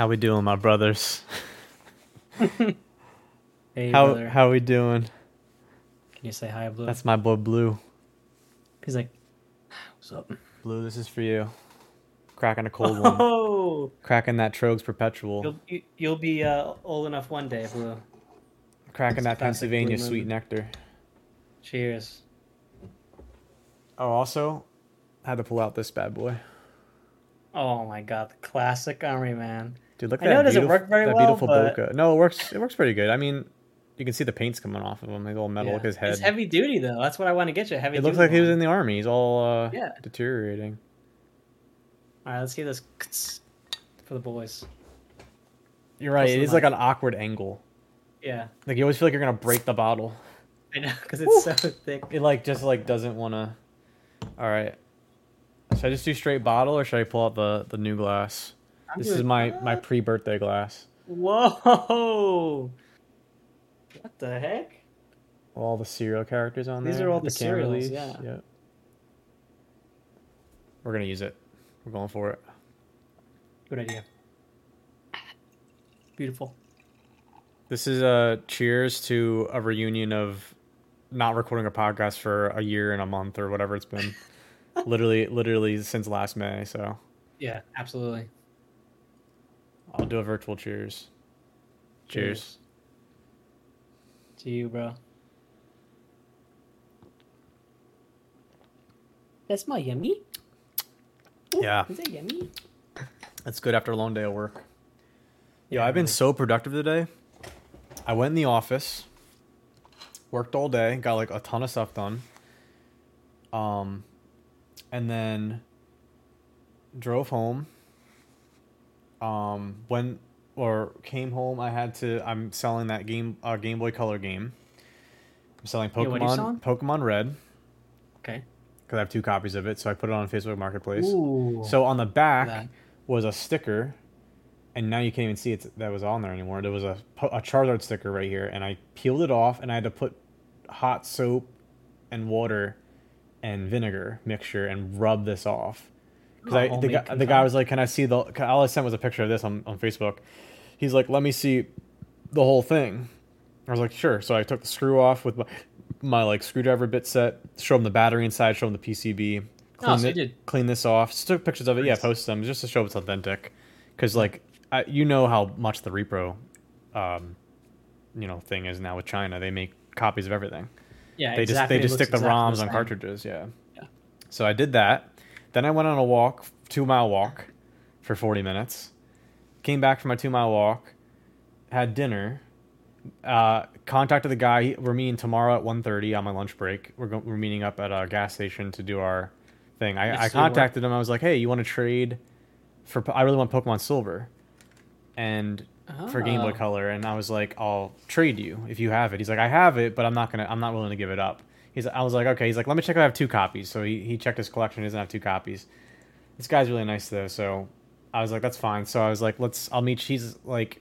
How we doing, my brothers? Hey, How brother. how we doing? Can you say hi, Blue? That's my boy Blue. He's like, what's up? Blue, this is for you. Cracking a cold one. Oh, Cracking that Trogs Perpetual. you'll be old enough one day, Blue. Cracking It's that classic Blue Pennsylvania sweet Moon. nectar. Cheers. Oh, also, had to pull out this bad boy. Oh my God, the classic Army man. Dude, look I at know that it doesn't beautiful work very that well, beautiful but bokeh. No, it works. It works pretty good. I mean, you can see the paint's coming off of him. Like all metal. Look yeah, at his it's head. heavy duty though. That's what I want to get you, a heavy It looks duty like he was one. in the army. He's all Yeah. deteriorating. All right, let's see this for the boys. You're right. Close It to the is like mic. an awkward angle. Yeah, Like you always feel like you're gonna break the bottle. I know because Woo! it's so thick. It like just like doesn't want to. All right. Should I just do straight bottle or should I pull out the new glass? I'm This is doing. my pre-birthday glass. Whoa! What the heck? All the cereal characters on These there. are all at the can cereals, release. yeah. Yep. We're gonna use it. We're going for it. Good idea. Beautiful. This is a cheers to a reunion of not recording a podcast for a year and a month or whatever it's been. literally since last May. So Yeah, absolutely. I'll do a virtual cheers. Cheers. To you, bro. That's my yummy. Ooh, Yeah. Is that yummy? That's good after a long day of work. Yeah, Yeah, I've been really. so productive today. I went in the office, worked all day, got like a ton of stuff done. And then drove home. When or came home, I'm selling that Game Boy Color game. I'm selling Yeah, what are you selling? Pokemon Red Okay. because I have 2 copies of it, so I put it on Facebook Marketplace. Ooh. So on the back that. was a sticker, and now you can't even see it that was on there anymore. There was a Charizard sticker right here, and I peeled it off, and I had to put hot soap and water and vinegar mixture and rub this off. Because Oh, the guy was like, "Can I see the?" All I sent was a picture of this on Facebook. He's like, "Let me see the whole thing." I was like, "Sure." So I took the screw off with my like screwdriver bit set, showed him the battery inside, showed him the PCB, Oh, so you did. clean this off, just took pictures of it. Yeah, Nice. post them just to show it's authentic. Because like you know how much the repro, um, thing is now with China. They make copies of everything. Yeah, They exactly. It just looks stick the exactly ROMs on same. cartridges. Yeah. Yeah. So I did that. Then I went on a walk, 2-mile walk, for 40 minutes. Came back from my 2-mile walk, had dinner. Contacted the guy. We're meeting tomorrow at 1:30 on my lunch break. We're meeting up at a gas station to do our thing. I Let's do work. contacted him. I was like, "Hey, you want to trade for? I really want Pokemon Silver, and for Game Boy Oh. Color." And I was like, "I'll trade you if you have it." He's like, "I have it, but I'm not willing to give it up." I was like, "Okay." He's like, "Let me check if I have 2 copies." So he checked his collection. He doesn't have 2 copies. This guy's really nice though. So I was like, "That's fine." So I was like, I'll meet." He's like,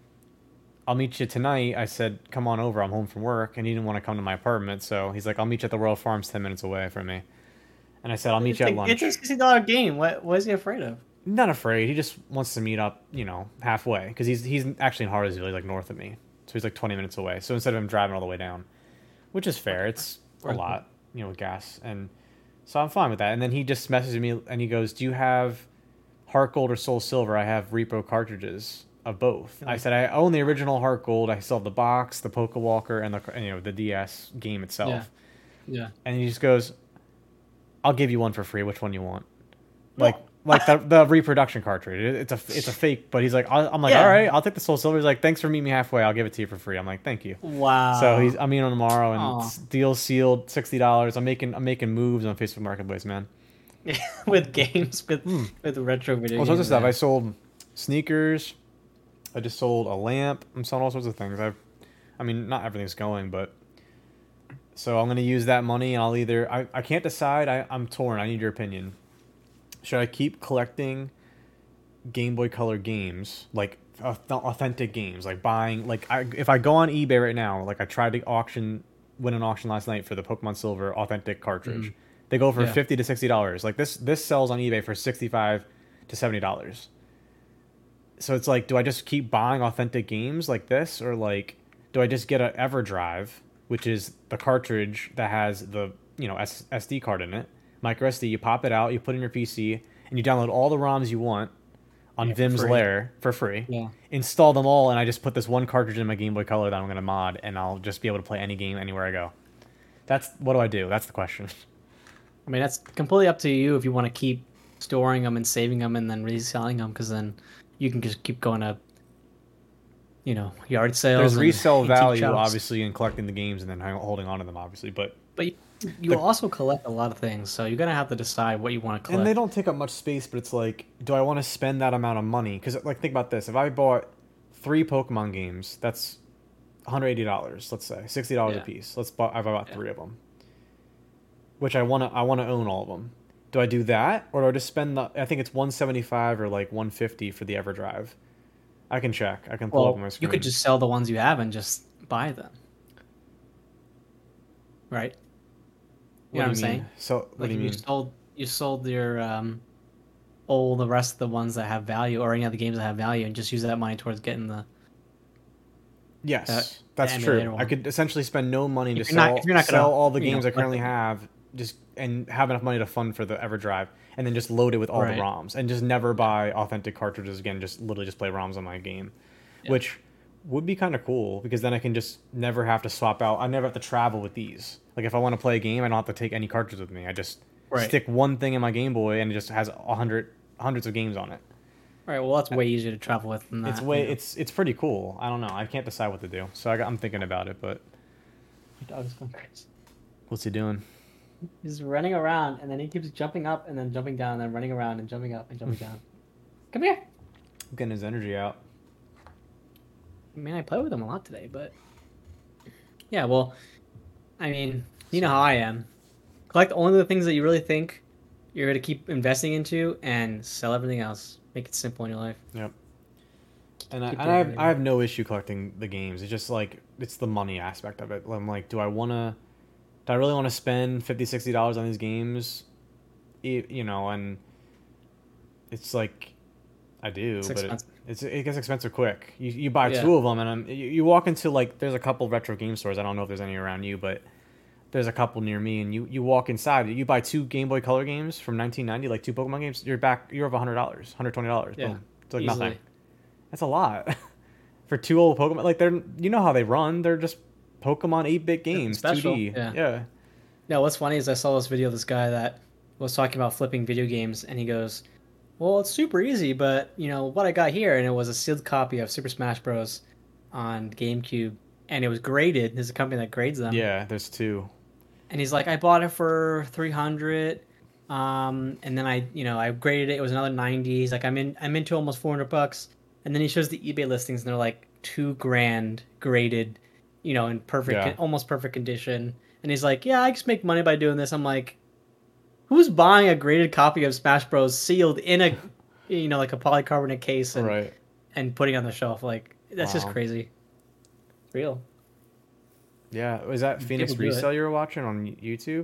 "I'll meet you tonight." I said, "Come on over. I'm home from work." And he didn't want to come to my apartment. So he's like, "I'll meet you at the Royal Farms 10 minutes away from me." And I said, "I'll meet you at lunch." It's a $60 game. What is he afraid of? Not afraid. He just wants to meet up, halfway. Because he's actually in Hardersville. He's like north of me. So he's like 20 minutes away. So instead of him driving all the way down, which is fair. It's a lot, with gas. And so I'm fine with that. And then he just messaged me and he goes, "Do you have Heart Gold or Soul Silver? I have repro cartridges of both." I said, "I own the original Heart Gold. I still have the box, the Poke Walker, and the DS game itself." Yeah. And he just goes, "I'll give you one for free. Which one you want?" Like the reproduction cartridge. It's a fake, but he's like, I'm like, Yeah. "All right, I'll take the Soul Silver." He's like, "Thanks for meeting me halfway. I'll give it to you for free." I'm like, "Thank you." Wow. So I'm meeting on tomorrow, and Aw. deal sealed, $60. I'm making moves on Facebook Marketplace, man. with games with retro video All sorts games. of stuff. man. I sold sneakers. I just sold a lamp. I'm selling all sorts of things. I mean, not everything's going, but so I'm gonna use that money, and I'll either I can't decide. I'm torn. I need your opinion. Should I keep collecting Game Boy Color games, like authentic games, like buying, like if I go on eBay right now, like I tried to win an auction last night for the Pokemon Silver authentic cartridge. They go for Yeah. $50 to $60. Like this sells on eBay for $65 to $70. So it's like, do I just keep buying authentic games like this, or like, do I just get an EverDrive, which is the cartridge that has the SD card in it, micro SD. You pop it out, you put it in your PC, and you download all the ROMs you want on Vim's Lair for free. Yeah. Install them all, and I just put this one cartridge in my Game Boy Color that I'm gonna mod, and I'll just be able to play any game anywhere I go. What do I do? That's the question. I mean, that's completely up to you if you want to keep storing them and saving them and then reselling them, because then you can just keep going to, yard sales. There's resale value, shops. obviously, in collecting the games and then holding on to them, obviously. But you also collect a lot of things, so you're gonna have to decide what you want to collect. And they don't take up much space, but it's like, do I want to spend that amount of money? Because like, think about this: if I bought 3 Pokemon games, that's $180. Let's say $60 a piece. I've bought 3 of them, which I want to own all of them. Do I do that, or do I just spend I think it's $175 or like $150 for the EverDrive? I can check. I can pull up on my screen. You could just sell the ones you have and just buy them, right? You know what I'm saying? So what do you mean? You sold your all the rest of the ones that have value, or any other games that have value, and just use that money towards getting the. Yes, that's true. I could essentially spend no money to sell all the games I currently have, and have enough money to fund for the EverDrive, and then just load it with all the ROMs, and just never buy authentic cartridges again. Just literally play ROMs on my game, which would be kind of cool, because then I can just never have to swap out. I never have to travel with these. Like if I want to play a game, I don't have to take any cartridges with me. I just stick one thing in my Game Boy, and it just has hundreds of games on it. All right, well, that's way easier to travel with than that. It's pretty cool. I don't know. I can't decide what to do, so I'm thinking about it. But your dog is going crazy. What's he doing? He's running around, and then he keeps jumping up and then jumping down, and then running around and jumping up and jumping down. Come here. I'm getting his energy out. I mean, I played with him a lot today, but yeah. Well, I mean, you know how I am. Collect only the things that you really think you're going to keep investing into, and sell everything else. Make it simple in your life. Yep. And I have no issue collecting the games. It's just like, it's the money aspect of it. I'm like, do I really want to spend $50, $60 on these games? And it's like, I do, but it gets expensive quick. You buy 2 of them, and you walk into, like, there's a couple retro game stores. I don't know if there's any around you, but there's a couple near me, and you walk inside, you buy 2 Game Boy Color games from 1990, like 2 Pokemon games, you're over $100, $120. Yeah, boom. It's like nothing. That's a lot for 2 old Pokemon. Like, they're how they run. They're just Pokemon 8-bit games, 2D. Yeah. No, what's funny is I saw this video of this guy that was talking about flipping video games, and he goes, well, it's super easy, but what I got here, and it was a sealed copy of Super Smash Bros. On GameCube, and it was graded. There's a company that grades them. Yeah, there's 2. And he's like, I bought it for $300, and then I graded it. It was another $90. He's like, I'm into almost $400, and then he shows the eBay listings, and they're like $2,000 graded, in perfect, almost perfect condition. And he's like, yeah, I just make money by doing this. I'm like, who's buying a graded copy of Smash Bros. Sealed in a, like a polycarbonate case and putting it on the shelf? Like, that's just crazy. It's real. Yeah, was that Phoenix Resale you were watching on YouTube?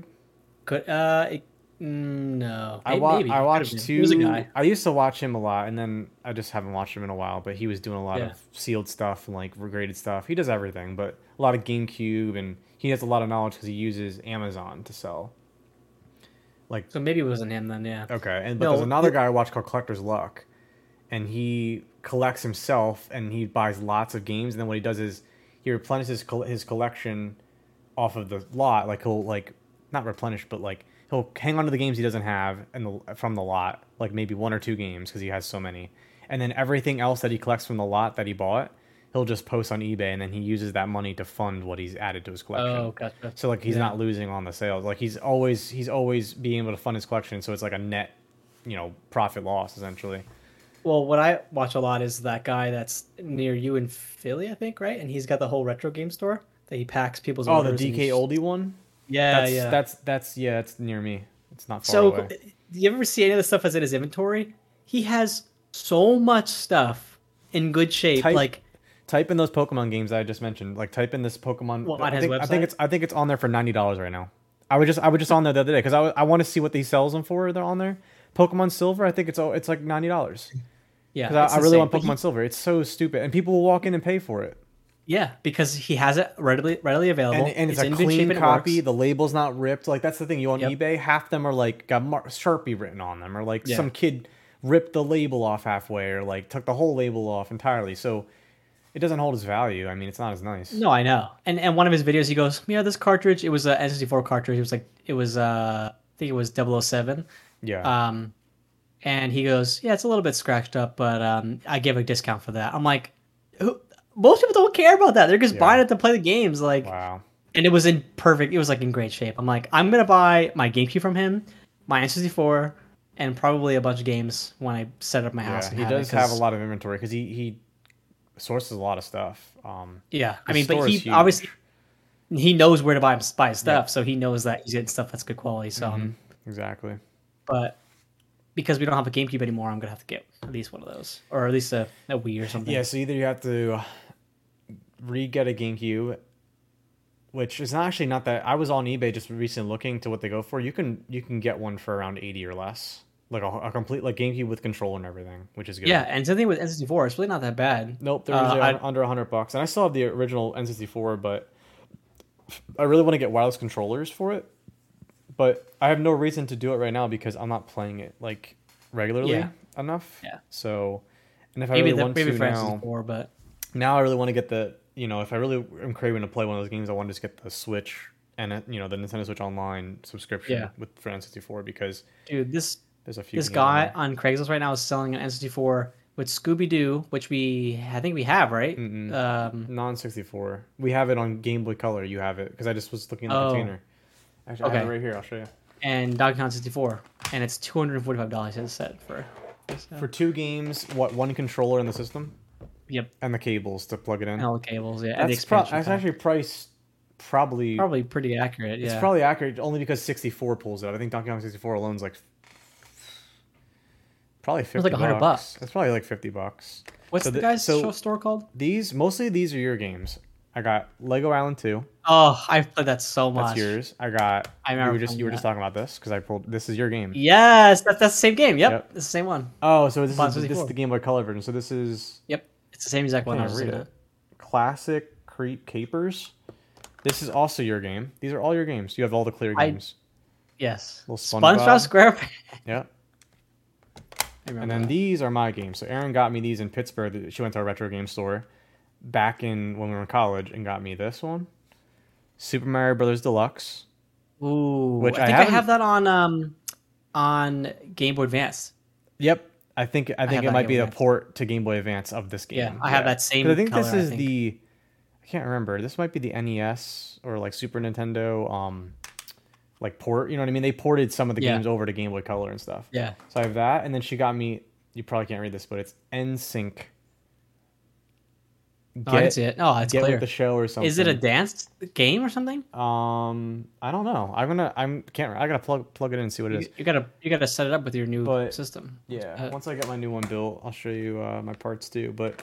No. I watched 2. I used to watch him a lot, and then I just haven't watched him in a while. But he was doing a lot of sealed stuff and like regraded stuff. He does everything, but a lot of GameCube, and he has a lot of knowledge because he uses Amazon to sell. Like, so maybe it wasn't him then, yeah. Okay, but there's another guy I watch called Collector's Luck, and he collects himself, and he buys lots of games, and then what he does is he replenishes his collection off of the lot. Like, he'll not replenish, but like he'll hang on to the games he doesn't have from the lot, like maybe 1 or 2 games because he has so many, and then everything else that he collects from the lot that he bought, he'll just post on eBay, and then he uses that money to fund what he's added to his collection. Oh, gotcha. So like he's not losing on the sales. Like he's always being able to fund his collection, so it's like a net, profit loss essentially. Well, what I watch a lot is that guy that's near you in Philly, I think, right? And he's got the whole retro game store that he packs people's orders. Oh, the DK Oldie one? Yeah, that's near me. It's not far away. So, do you ever see any of the stuff that's in his inventory? He has so much stuff in good shape. Type in those Pokemon games that I just mentioned. Like, type in this Pokemon. Well, on his website? I think it's on there for $90 right now. I was just on there the other day because I want to see what he sells them for. They're on there. Pokemon Silver, I think it's like $90. Yeah, Because it's I really insane. want But Pokemon Silver. It's so stupid, and people will walk in and pay for it. yeah, because he has it readily available. And it's a in good shape clean and it copy. works. The label's not ripped. Like that's the thing. You on Yep. eBay, half them are like got Sharpie written on them, or like Yeah. some kid ripped the label off halfway, or like took the whole label off entirely. So it doesn't hold its value. I mean, it's not as nice. No, I know. And one of his videos, he goes, "Yeah, this cartridge. It was a N64 cartridge. It was like I think it was 007. Yeah. And he goes, "Yeah, it's a little bit scratched up, but I give a discount for that." I'm like, most people don't care about that. They're just Yeah. buying it to play the games. Like, Wow. and it was in perfect. It was like in great shape. I'm like, I'm gonna buy my GameCube from him, my N64, and probably a bunch of games when I set up my house. Yeah. And He have it, does have a 'cause- lot of inventory because he sources a lot of stuff. Yeah, I his mean, but store is he huge. obviously he knows where to buy his stuff, Yeah. so he knows that he's getting stuff that's good quality. So, Exactly. but because we don't have a GameCube anymore, I'm gonna have to get at least one of those, or at least a Wii or something. Yeah. So either you have to re-get a GameCube, which is not actually not that. I was on eBay just recently looking to what they go for. You can get one for around 80 or less, like a complete like GameCube with controller and everything, which is good. Yeah, and same thing with N64. It's really not that bad. Nope, they're usually under $100, and I still have the original N64, but I really want to get wireless controllers for it. But I have no reason to do it right now because I'm not playing it like regularly enough. Yeah. So, and if I Maybe really want maybe to for now, N64, but now I really want to get the, if I really am craving to play one of those games, I want to just get the Switch and the Nintendo Switch Online subscription for N64 because dude, there's a few. this games guy on on Craigslist right now is selling an N64 with Scooby Doo, which I think we have, right? there. Non-64. We have it on Game Boy Color. You have it because I just was looking in the container. Actually, I have it right here. I'll show you. And Donkey Kong 64, and it's $245 as set for. For 2 games, one controller in the system? Yep. And the cables to plug it in. And all the cables, yeah. And the That's, expansion that's pack. actually priced probably pretty accurate, yeah. It's probably accurate only because 64 pulls it. I think Donkey Kong 64 alone is like probably 50 like $100. It's probably like $50. What's So the guy's so store called? mostly these are your games. I got Lego Island 2. Oh, I've played that so much. That's yours. I got I remember you were just talking about this because I pulled this is your game. Yes, that's the same game. Yep, Yep. it's the same one. Oh, so this Bond is 64. the Game Boy Color version. So this is Yep, it's the same exact one. I can't was read looking it. at. Classic Creep Capers. This is also your game. These are all your games. You have all the clear games. Yes. Little SpongeBob SpongeBob. SquarePants. Yep. I remember And then that. these are my games. So Erin got me these in Pittsburgh. She went to a retro game store back in when we were in college and got me this one, Super Mario Brothers Deluxe. Ooh, which I think I have that on Game Boy Advance. Yep, I think have it that might Game be Boy a Advance. port to Game Boy Advance of this game. Yeah, I have that same 'Cause I think color, this I is think. the I can't remember. This might be the NES or like Super Nintendo like port. You know what I mean? They ported some of the Yeah. games over to Game Boy Color and stuff. Yeah. So I have that, and then she got me. You probably can't read this, but it's NSYNC. Oh, I can see it. Oh, it's Get clear. with the show or something. Is it a dance game or something? I don't know. I gotta plug it in and see what it is. You gotta set it up with your new But, system. Yeah, once I get my new one built, I'll show you my parts too. But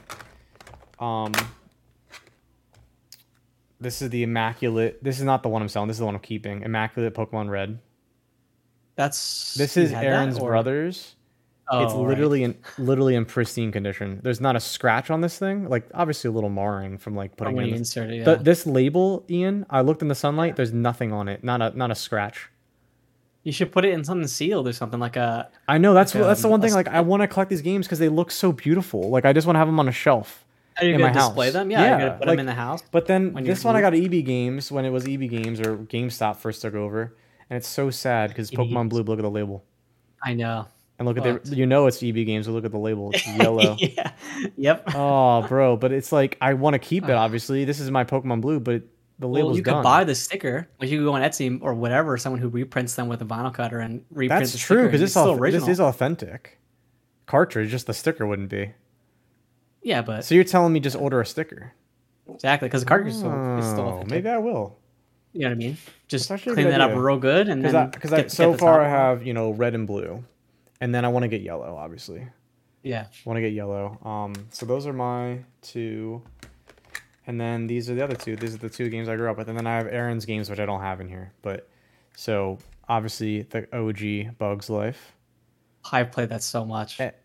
this is the Immaculate. This is not the one I'm selling. This is the one I'm keeping. Immaculate Pokemon Red. This This you is had that, Aaron's or- brother's. Oh, It's right. literally in pristine condition. There's not a scratch on this thing. Like obviously a little marring from like putting when in you this. insert it. Yeah. This label, Ian. I looked in the sunlight. There's nothing on it. Not a scratch. You should put it in something sealed or something like a. I know that's Like, that's the one thing. a- Like I want to collect these games because they look so beautiful. Like I just want to have them on a shelf. Are you in gonna my display house. them? Yeah, you're gonna put like- them in the house. But then When this you one I move- got at EB Games when it was EB Games or GameStop first took over, and it's so sad because EB Pokemon Games. Blue. Look at the label I know. and look at But- it's EB Games. So look at the label. It's yellow. Yeah. Yep. Oh, bro, but it's like I want to keep it. Obviously, this is my Pokemon Blue, but the label's Well, you done. could buy the sticker. Like you could go on Etsy or whatever, someone who reprints them with a vinyl cutter and reprint That's the true sticker. because It's still this original. is authentic. Cartridge, just the sticker wouldn't be. Yeah, but So you're telling me just order a sticker? exactly because the cartridge is still Oh, authentic. maybe I will. You know what I mean? Just That's actually a clean good that up idea. real good and then Because so far I have red and blue, and then I want to get yellow. Obviously, yeah. I want to get yellow. So those are my 2, and then these are the other 2. These are the 2 games I grew up with, and then I have Aaron's games which I don't have in here. But so obviously the OG Bugs Life, I've played that so much.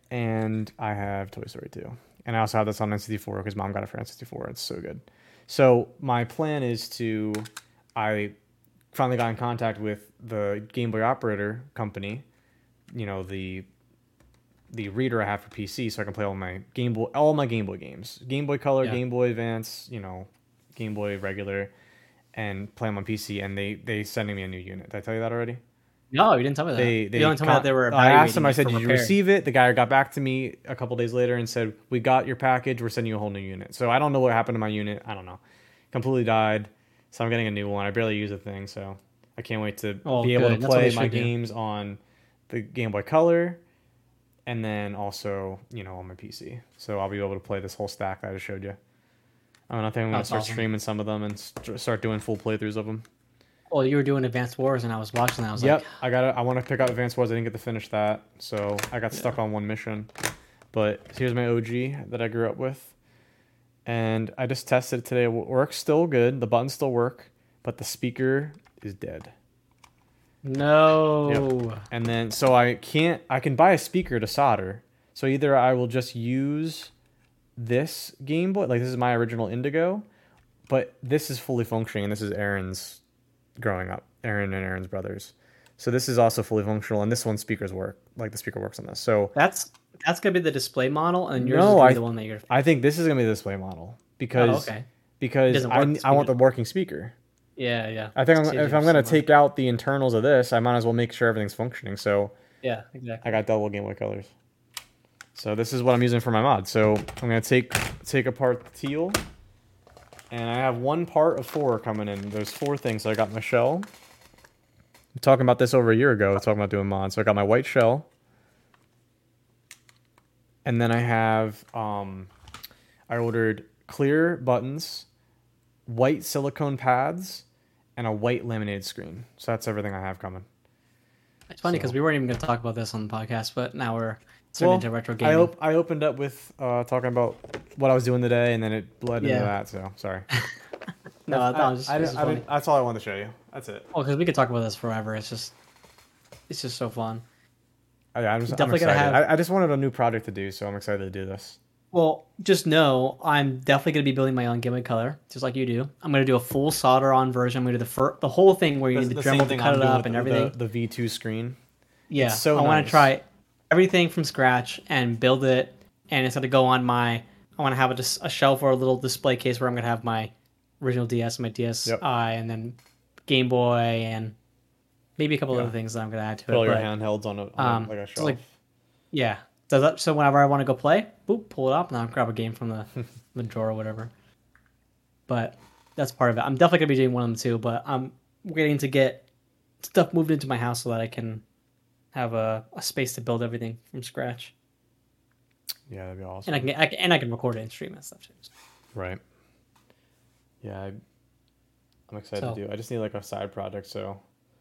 and I have Toy Story 2. And I also have this on N64 because Mom got it for N64. It's so good. So my plan is I finally got in contact with the Game Boy Operator company, you know, the reader I have for PC, so I can play all my Game Boy games, Game Boy Color, Yeah. Game Boy Advance, you know, Game Boy regular, and play them on PC. And they sending me a new unit. Did I tell you that already? No, you didn't tell me that. They You only told me that they were I asked them. evaluating I it said, for "Did you repair. receive it?" The guy got back to me a couple days later and said, "We got your package. We're sending you a whole new unit." So I don't know what happened to my unit. I don't know. Completely died. So I'm getting a new one. I barely use the thing, so I can't wait to Oh, be able good. to That's what play they my should do. games on the Game Boy Color, and then also, you know, on my PC. So I'll be able to play this whole stack that I just showed you. I think I'm gonna That's start awesome. streaming some of them and start doing full playthroughs of them. Well, you were doing Advanced Wars, and I was watching that. I was Yep, like, I want to pick up Advanced Wars. I didn't get to finish that, so I got stuck on one mission. But here's my OG that I grew up with, and I just tested it today. It works still good. The buttons still work, but the speaker is dead. no. And then so I can buy a speaker to solder. So either I will just use this Game Boy, like this is my original Indigo, but this is fully functioning, and this is Aaron's growing up, Aaron and Aaron's brothers. So this is also fully functional, and this one speakers work, like the speaker works on this. So That's gonna be the display model, and yours is no, gonna be the one that you're. I think this is gonna be the display model Oh, because okay. doesn't I work the I want speaker. the working speaker. Yeah, yeah. I think Saves if you I'm so gonna much. take out the internals of this, I might as well make sure everything's functioning. So Yeah, exactly. I got double Game Boy Colors. So this is what I'm using for my mod. So I'm gonna take apart the teal, and I have one part of 4 coming in. There's 4 things. So I got my shell. I'm talking about this over a year ago. Talking about doing mods. So I got my white shell, and then I have I ordered clear buttons, white silicone pads, and a white laminated screen. So that's everything I have coming. It's funny because So- we weren't even going to talk about this on the podcast, but now we're turning into retro I, gaming. I opened up with talking about what I was doing today, and then it bled into Yeah. that. So sorry. No, I thought it was just, this is funny. That's all I wanted to show you. That's it. Well, because we could talk about this forever. It's just so fun. I'm Definitely excited. gonna have- I just wanted a new project to do, so I'm excited to do this. Well, just know I'm definitely going to be building my own Game Boy Color, just like you do. I'm going to do a full solder on version. I'm going to do the whole thing where you need the Dremel to cut it up and everything. The V2 screen. Yeah, It's so I want nice. to try everything from scratch and build it, and it's going to go on my. I want to have a shelf or a little display case where I'm going to have my original DS, my DSi, and then Game Boy, and maybe a couple other things that I'm going to add to Put all it. your But, handhelds on like a so shelf. like- yeah, so whenever I want to go play, boop, pull it up, and I'll grab a game from the drawer or whatever. But that's part of it. I'm definitely going to be doing one of them too, but I'm waiting to get stuff moved into my house so that I can have a space to build everything from scratch, Yeah, that'd be awesome. and I can record it and stream it and stuff too. Right. Yeah, I'm excited So- to do. I just need like a side project, so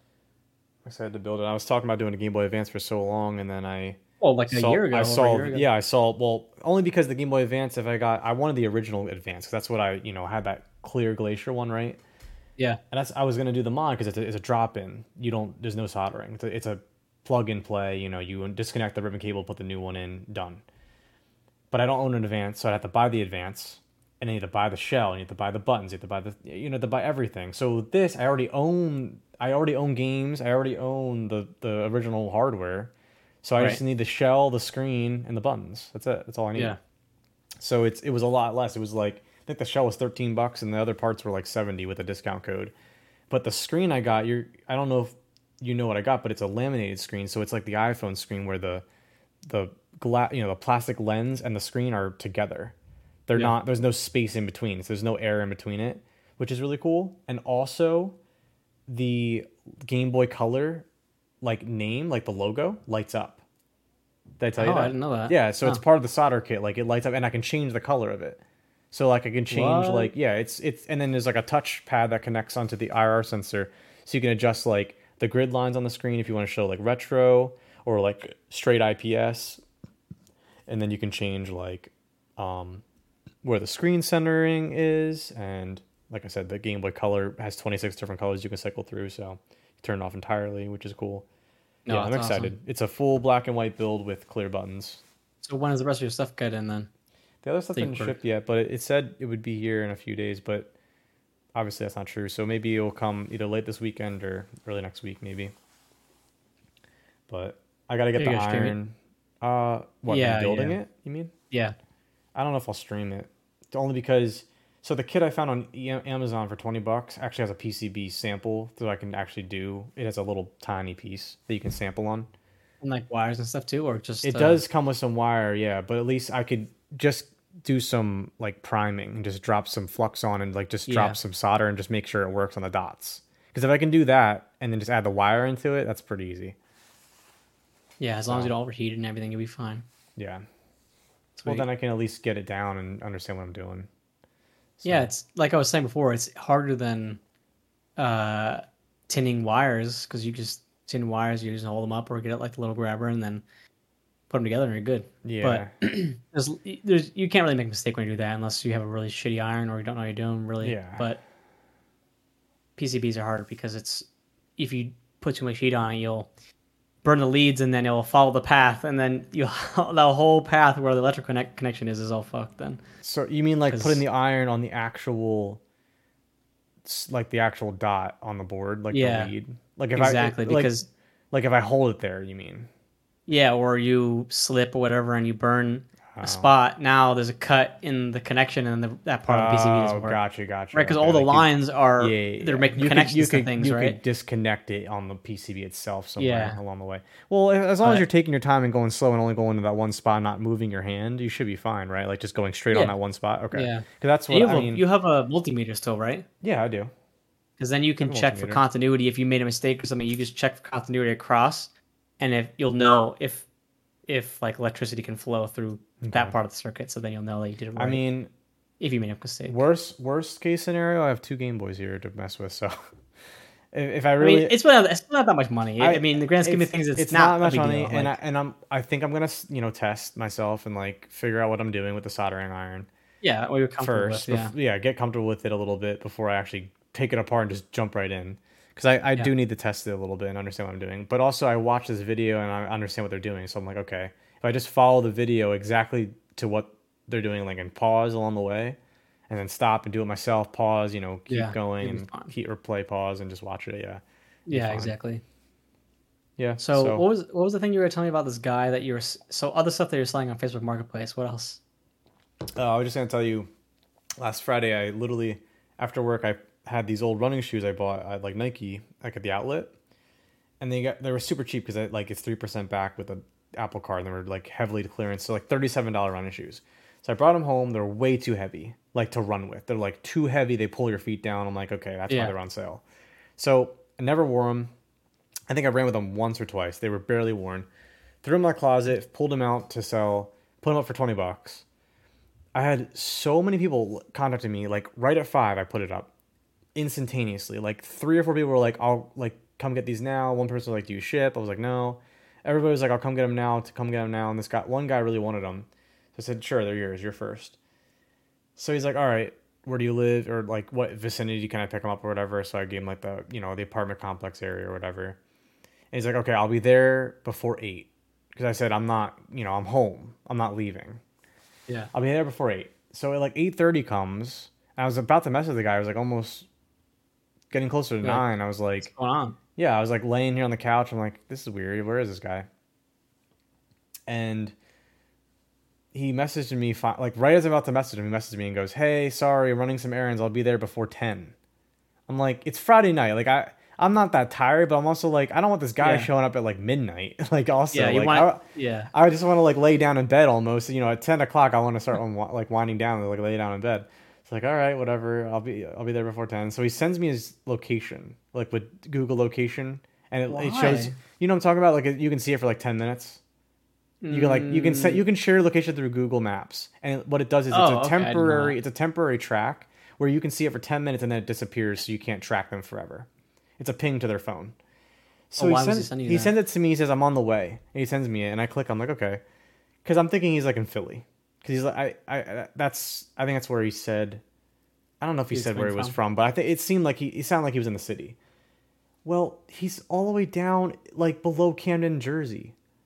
I'm excited to build it. I was talking about doing a Game Boy Advance for so long, and then I Oh, like a year ago. I over a saw, year ago. yeah, I saw. Well, only because the Game Boy Advance, I wanted the original Advance, because that's what I, had that clear Glacier one, right? Yeah. And I was gonna do the mod because it's a drop in. There's no soldering. It's a plug and play. You disconnect the ribbon cable, put the new one in, done. But I don't own an Advance, so I'd have to buy the Advance, and then you have to buy the shell, and you have to buy the buttons, you have to buy to buy everything. So this, I already own games, I already own the original hardware. So I just Right. need the shell, the screen, and the buttons. That's it. That's all I need. Yeah. So it was a lot less. It was like, I think the shell was $13 and the other parts were like 70 with a discount code. But the screen I got, I don't know if you know what I got, but it's a laminated screen, so it's like the iPhone screen where the the plastic lens and the screen are together. They're Yeah. not, there's no space in between. So there's no air in between it, which is really cool. And also the Game Boy Color name, like the logo, lights up. Did I tell you Oh, that? I didn't know that. Yeah, so it's Huh. part of the solder kit. Like it lights up, and I can change the color of it. So I can change What? it's and then there's like a touch pad that connects onto the IR sensor, so you can adjust like the grid lines on the screen if you want to show like retro or like straight IPS, and then you can change where the screen centering is, and like I said, the Game Boy Color has 26 different colors you can cycle through, so you turn it off entirely, which is cool. No, Yeah, I'm that's excited. awesome. It's a full black and white build with clear buttons. So when does the rest of your stuff get in then? The other stuff That you didn't ordered? ship yet, but it said it would be here in a few days, but obviously that's not true. So maybe it'll come either late this weekend or early next week, maybe. But I gotta Are get you the gonna stream it? iron. What, me Yeah, building yeah, it? You mean? yeah. I don't know if I'll stream it. Only because so the kit I found on Amazon for $20 actually has a PCB sample, so I can actually do. It has a little tiny piece that you can sample on. And like wires and stuff too, or just It does come with some wire, yeah, but at least I could just do some like priming and just drop some flux on and like just yeah, drop some solder and just make sure it works on the dots. Because if I can do that and then just add the wire into it, that's pretty easy. yeah. As long as you So don't overheat it and everything, you'll be fine. yeah. Well, Sweet. then I can at least get it down and understand what I'm doing. Yeah, So it's like I was saying before. It's harder than uh tinning wires because you just tin wires. You just hold them up or get it like the little grabber and then put them together and you're good. yeah, But there's you can't really make a mistake when you do that unless you have a really shitty iron or you don't know what you're doing really. yeah. But PCBs are harder because it's if you put too much heat on it, you'll burn the leads and then it'll follow the path and then you the whole path where the electrical connection is all fucked then. So you mean like putting Because the iron on the actual, like the actual dot on the board, like the yeah, lead? Like if exactly. Because like if I hold it there, you mean? yeah, or you slip or whatever and you burn a Oh. spot. Now there's a cut in the connection and that part of the PCB doesn't Oh, work. gotcha. Right, because Okay, all the like lines yeah, are yeah, they're yeah. making You connections to things, you right? could disconnect it on the PCB itself somewhere Yeah, along the way. Well, as long as but you're taking your time and going slow and only going to that one spot, not moving your hand, you should be fine, right? Like just going straight on yeah, that one spot. Okay, yeah. because that's And what I mean. you have a multimeter still, right? Yeah, I do. Because then you I have can a check for multimeter. continuity. If you made a mistake or something, you just check for continuity across, and if you'll know if like electricity can flow through that Okay. part of the circuit, so then you'll know that you did it I right. mean, If you made a mistake. worst case scenario, I have two Game Boys here to mess with. So if I I mean, really, it's not that much money. I I mean, the grand scheme of things, it's not not a much big money, deal. and Like, I think I'm gonna test myself and like figure out what I'm doing with the soldering iron yeah, what you're comfortable with. first. Yeah, Yeah, get comfortable with it a little bit before I actually take it apart and just jump right in. Because I yeah, do need to test it a little bit and understand what I'm doing. But also I watch this video and I understand what they're doing. So I'm like, okay, if I just follow the video exactly to what they're doing, like and pause along the way, and then stop and do it myself, pause, keep yeah, going you'll be and fine. keep or play pause and just watch it. Yeah, be Yeah, fine. exactly. Yeah. So So what was the thing you were telling me about this guy that you were so other stuff that you're selling on Facebook Marketplace? What else? I was just gonna tell you, last Friday I literally after work I had these old running shoes I bought at like Nike like at the outlet, and they were super cheap because like it's 3% back with an Apple Card, and they were like heavily clearance, so like $37 running shoes. So I brought them home. They're way too heavy, like to run with. They're like too heavy. They pull your feet down. I'm like, okay, that's why Yeah, they're on sale. So I never wore them. I think I ran with them once or twice. They were barely worn. Threw them in my closet, pulled them out to sell, put them up for $20. I had so many people contacting me, like right at 5, I put it up instantaneously. Like 3 or 4 people were like, I'll like come get these now. One person was like, do you ship? I was like, no. Everybody was like, I'll come get them now, to come get them now. And one guy really wanted them. So I said, sure, they're yours. You're first. So he's like, all right, where do you live? Or like, what vicinity can I pick them up or whatever? So I gave him like the apartment complex area or whatever. And he's like, okay, I'll be there before 8. Because I said, I'm not, I'm home. I'm not leaving. yeah. I'll be there before 8. So at like 8:30 comes, and I was about to message the guy. I was like almost getting closer to You're like, 9. I was what's like, going on? yeah, I was like laying here on the couch. I'm like, this is weird. Where is this guy? And he messaged me, like right as I'm about to message him, he messaged me and goes, hey, sorry, I'm running some errands. I'll be there before 10. I'm like, it's Friday night. Like I'm not that tired, but I'm also like, I don't want this guy Yeah, showing up at like midnight. Like also, yeah. You like want yeah, I just want to like lay down in bed almost. At 10 o'clock, I want to start like winding down and like lay down in bed. It's like, all right, whatever. I'll be there before 10. So he sends me his location, like with Google location, and it shows. why? You know what I'm talking about? Like you can see it for like 10 minutes. You can share location through Google Maps, and what it does is Oh, okay. I didn't know that. it's a temporary track where you can see it for 10 minutes and then it disappears, so you can't track them forever. It's a ping to their phone. Oh, So why was he sending you he that? sends it to me. He says I'm on the way, and he sends me it, and I click. I'm like, okay, because I'm thinking he's like in Philly, because he's like I think that's where he said. I don't know if he He's said where coming he was from. from, but I think it seemed like he sounded like he was in the city. Well, he's all the way down like below Camden, Jersey.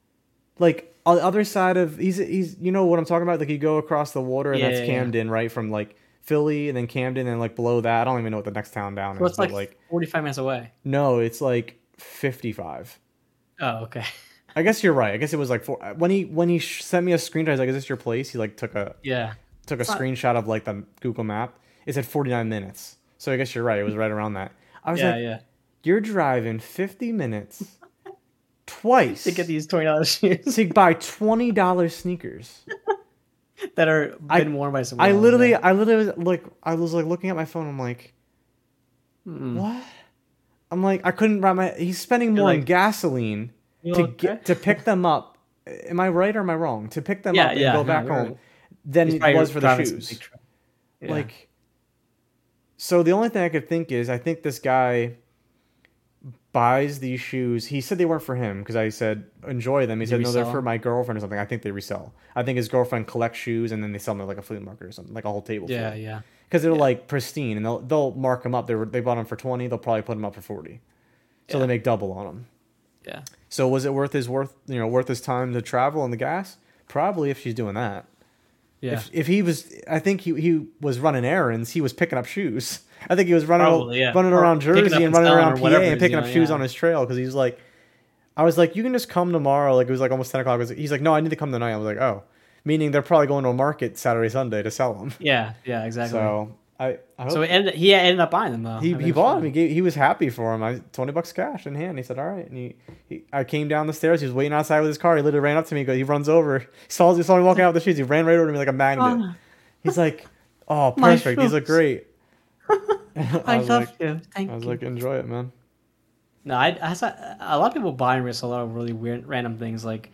like on the other side of he's you know what I'm talking about? Like you go across the water and Yeah, that's yeah, yeah. Camden, right? From like Philly and then Camden and like below that. I don't even know what the next town down So is, it's but like like 45 minutes away. no, it's like 55. Oh, okay. I guess you're right. I guess it was like four. When he sent me a screenshot, he's like, "Is this your place?" He like Yeah. took a It's not. screenshot of like the Google map. It said 49 minutes. So I guess you're right. It was right around that. I was Yeah, like, yeah. "You're driving 50 minutes To twice get these $20 shoes to buy $20 sneakers." that are I been worn by someone I else. literally Yeah. I literally like I was like looking at my phone. I'm like, Mm. "What?" I'm like, I couldn't wrap my. He's spending You're more on like, gasoline you to okay? get to pick them up. Am I right or am I wrong? To pick them Yeah, up and yeah. go No, back you're home right. than He's it probably was for the driving some big shoes. truck. Yeah. Like, so the only thing I could think is I think this guy buys these shoes. He said they weren't for him because I said enjoy them. He They said no, they're resell for 'em? my girlfriend or something. I think they resell. I think his girlfriend collects shoes and then they sell them at like a flea market or something, like a whole table Yeah, full. yeah. Because they're Yeah. like pristine and they'll mark them up. They bought them for 20. They'll probably put them up for 40. So Yeah. they make double on them. Yeah. So was it worth his time to travel and the gas? Probably if she's doing that. Yeah. If he was, I think he was running errands. He was picking up shoes. I think he was Probably, yeah. running Or around picking Jersey up and and running selling around or PA whatever and he's picking up doing, shoes yeah. on his trail because he's like, I was like, you can just come tomorrow. Like it was like almost 10 o'clock. He's like, no, I need to come tonight. I was like, oh, meaning they're probably going to a market Saturday, Sunday to sell them. Yeah, yeah, exactly. So I hope So he ended up buying them though. he bought him. He was happy for him. $20 cash in hand. He said, all right. And I came down the stairs. He was waiting outside with his car. He literally ran up to me. He runs over. Saw me walking out with the shoes. He ran right over to me like a magnet. Oh, He's like, oh, my perfect. These look shoes. great. I was love like, you. Thank I was you. like, enjoy it, man. No, I saw a lot of people buy and resell a lot of really weird, random things. Like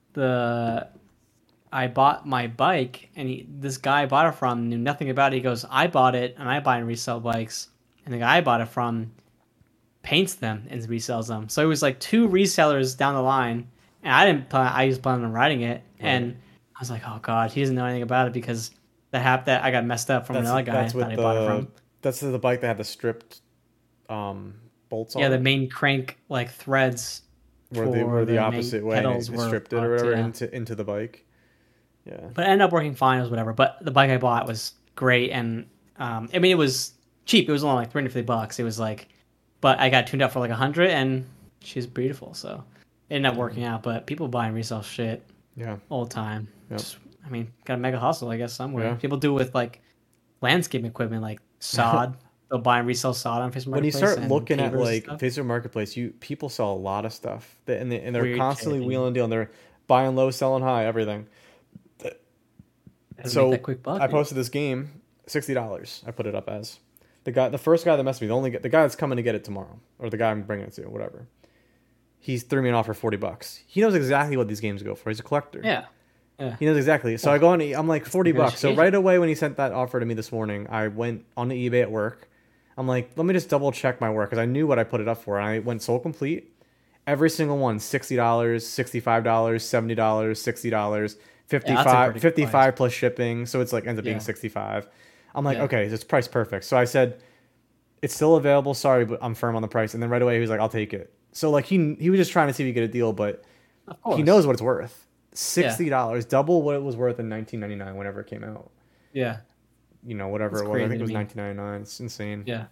I bought my bike, and this guy I bought it from knew nothing about it. He goes, "I bought it, and I buy and resell bikes." And the guy I bought it from paints them and resells them. So it was like two resellers down the line, and I didn't plan. I just planned on riding it, and I was like, "Oh God, he doesn't know anything about it because that I got messed up from another guy That's that with I bought it from." that's the bike that had the stripped bolts on Yeah, the it, main crank like threads where for the main opposite way and pedals it were stripped it or fucked, whatever yeah. into the bike. Yeah. But it ended up working fine. It was whatever. But the bike I bought was great, and I mean it was cheap. It was only like $350. It was like, but I got tuned up for like 100, and she's beautiful. So it ended up working out. But people buy and resell shit Yeah. all the time. Yep. Just, I mean, got to make a hustle, I guess, somewhere. Yeah. People do it with like landscape equipment, like sod. They'll buy and resell sod on Facebook When you Marketplace. start looking at pavers and like stuff. Facebook Marketplace, people sell a lot of stuff, and they're Weird constantly shit, wheeling and dealing. They're buying low, selling high, everything. Gotta So make that quick buck, I dude. posted this game, $60. I put it up as the first guy that messaged me, the guy that's coming to get it tomorrow, or the guy I'm bringing it to, whatever. He threw me an offer $40. He knows exactly what these games go for. He's a collector. Yeah. Yeah. He knows exactly. So I go on. I'm like $40. So Negotiation. right away when he sent that offer to me this morning, I went on to eBay at work. I'm like, let me just double check my work because I knew what I put it up for, and I went sold complete. Every single one, $60, $65, $70, $60, Yeah, that's a pretty good 55 plus shipping. So it's like ends up being Yeah. 65. I'm like, Yeah. okay, it's price perfect. So I said, it's still available. Sorry, but I'm firm on the price. And then right away he was like, I'll take it. So like he was just trying to see if he could get a deal, but Of course. he knows what it's worth. $60, double what it was worth in 1999 whenever it came out. Yeah. Whatever That's it was. I crazy think it to was me. 1999. It's insane. Yeah.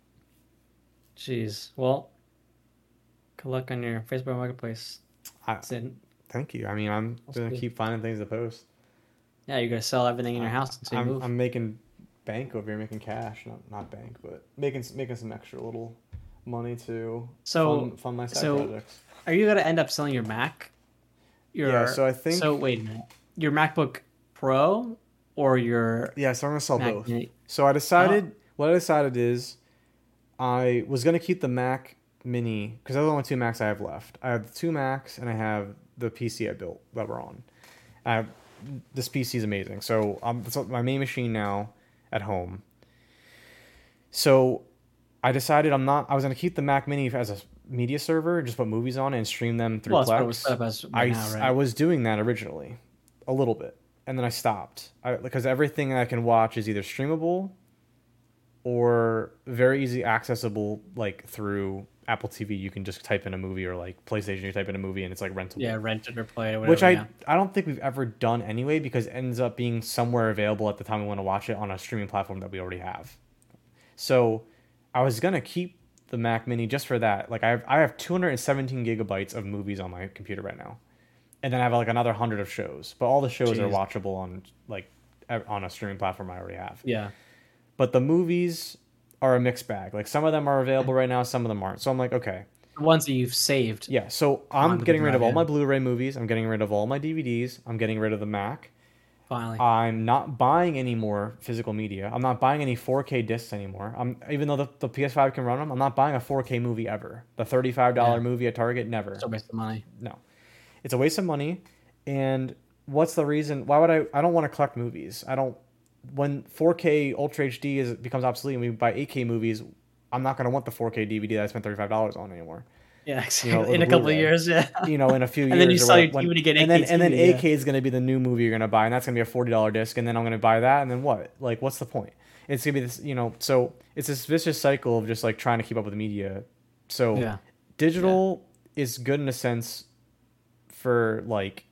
Jeez. Well, good luck on your Facebook Marketplace. I, That's it. thank you. I mean, I'm gonna good. keep finding things to post. Yeah, you're gonna sell everything in your house until you move. I'm making bank over here, making cash, not bank, but making some extra little money to fund my side projects. Are you gonna end up selling your Mac? Yeah, so I think- So wait a minute. Your MacBook Pro or your Yeah, so I'm gonna sell Mac both. Mini? So what I decided is I was gonna keep the Mac Mini because those are the only two Macs I have left. I have the two Macs and I have the PC I built that we're on. This PC is amazing. So it's my main machine now at home. So I decided I was gonna keep the Mac Mini as a media server, just put movies on it and stream them through Well, that's what it Plex. was set up as right now, right? I was doing that originally, a little bit, and then I stopped because everything I can watch is either streamable or very easy accessible, like through Apple TV, you can just type in a movie, or like PlayStation, you type in a movie and it's like rentable. Yeah, rent it or play it or Which whatever. I don't think we've ever done anyway, because it ends up being somewhere available at the time we want to watch it on a streaming platform that we already have. So I was gonna keep the Mac Mini just for that. Like I have 217 gigabytes of movies on my computer right now, and then I have like another 100 of shows. But all the shows are Jeez. watchable on like on a streaming platform I already have. Yeah. But the movies are a mixed bag. Like some of them are available right now, some of them aren't. So I'm like, okay, The ones that you've saved. yeah. So On I'm the getting rid of drive, all yeah. my Blu-ray movies. I'm getting rid of all my DVDs. I'm getting rid of the Mac. Finally. I'm not buying any more physical media. I'm not buying any 4K discs anymore. Even though the PS5 can run them, I'm not buying a 4K movie ever. The $35 Yeah. movie at Target, never. Still waste of money. No. It's a waste of money. And what's the reason? Why would I don't want to collect movies. When 4K Ultra HD becomes obsolete and we buy 8K movies, I'm not going to want the 4K DVD that I spent $35 on anymore. Yeah, You know, in the a couple of Blu-ray. year, yeah. In a few years. And then you or sell your when- DVD to get and then 8K and then TV, 8K is going to be the new movie you're going to buy, and that's going to be a $40 disc, and then I'm going to buy that, and then what? Like, what's the point? It's going to be this, so it's this vicious cycle of just like trying to keep up with the media. So Yeah. digital is good in a sense for like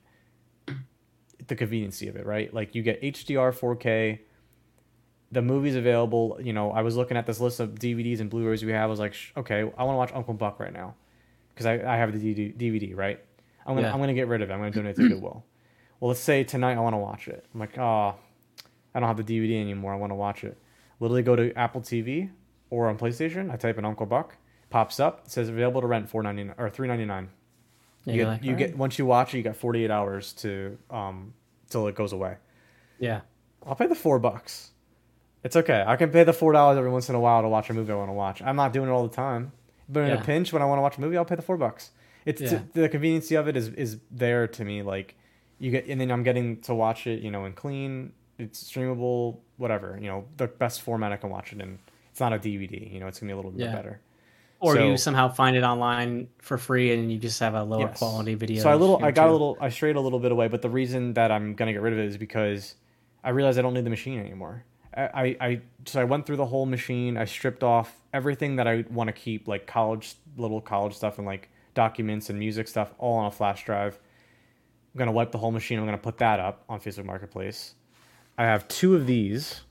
the conveniency of it, right? Like you get HDR 4K, the movie's available. I was looking at this list of DVDs and Blu-rays we have. I was like, okay, I want to watch Uncle Buck right now because I have the DVD, right? I'm gonna get rid of it. I'm gonna donate it to Goodwill. Well, let's say tonight I want to watch it. I'm like, oh, I don't have the DVD anymore. I want to watch it. Literally go to Apple TV or on PlayStation. I type in Uncle Buck, pops up, it says available to rent $4.99 or $3.99. You get once you watch it, you got 48 hours to till it goes away. Yeah. I'll pay the $4. It's okay. I can pay the $4 every once in a while to watch a movie I want to watch. I'm not doing it all the time, but in a pinch when I want to watch a movie, I'll pay the $4. It's the convenience of it is there to me. Like you get, and then I'm getting to watch it, in clean. It's streamable, whatever. The best format I can watch it in. It's not a DVD. It's gonna be a little bit better. Or So- you somehow find it online for free and you just have a lower Yes. quality video. So I strayed a little bit away, but the reason that I'm gonna get rid of it is because I realized I don't need the machine anymore. So I went through the whole machine. I stripped off everything that I want to keep, like little college stuff and like documents and music stuff, all on a flash drive. I'm gonna wipe the whole machine. I'm gonna put that up on Facebook Marketplace. I have 2 of these.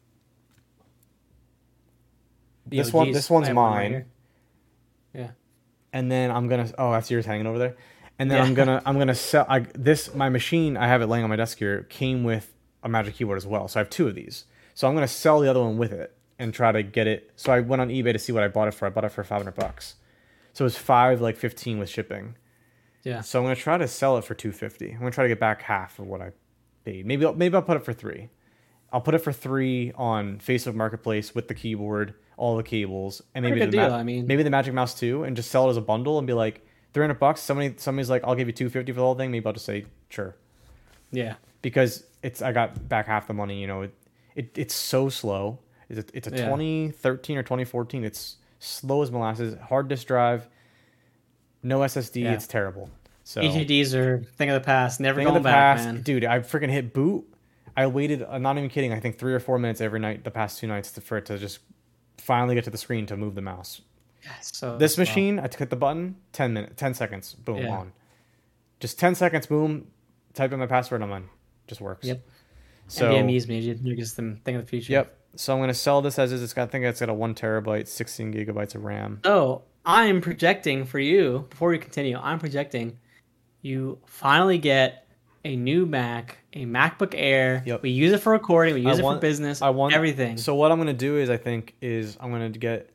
This OGs. one's I have one right mine. here. Yeah. And then I'm gonna. Oh, that's yours hanging over there. And then I'm gonna sell. My machine. I have it laying on my desk here. Came with a Magic Keyboard as well, so I have 2 of these. So I'm gonna sell the other one with it and try to get it. So I went on eBay to see what I bought it for. I bought it for $500. So it was $515 with shipping. Yeah. So I'm gonna try to sell it for $250. I'm gonna try to get back half of what I paid. Maybe I'll put it for $3. I'll put it for $3 on Facebook Marketplace with the keyboard, all the cables, and maybe Pretty good deal, I mean. maybe the Magic Mouse too, and just sell it as a bundle and be like $300. Somebody's like, I'll give you $250 for the whole thing. Maybe I'll just say sure, Yeah. because I got back half the money. It's so slow. It's a 2013 or 2014. It's slow as molasses. Hard disk drive, no SSD. Yeah. It's terrible. So HDDs are thing of the past. Never thing of going the back, past, man. dude. I freaking hit boot. I waited. I'm not even kidding. I think 3 or 4 minutes every night the past 2 nights for it to just finally get to the screen to move the mouse. So This machine, I hit the button, 10 seconds, boom, Yeah. on. Just 10 seconds, boom. Type in my password, I'm on. Just works. Yep. So NVMe's made you're just the thing of the future. yep. So I'm gonna sell this as is. I think it's got a 1 terabyte, 16 gigabytes of RAM. So I'm projecting for you, before we continue, I'm projecting you finally get a new Mac, a MacBook Air. Yep. We use it for recording, we use it want- for business, I want everything. So what I'm gonna do is I'm gonna get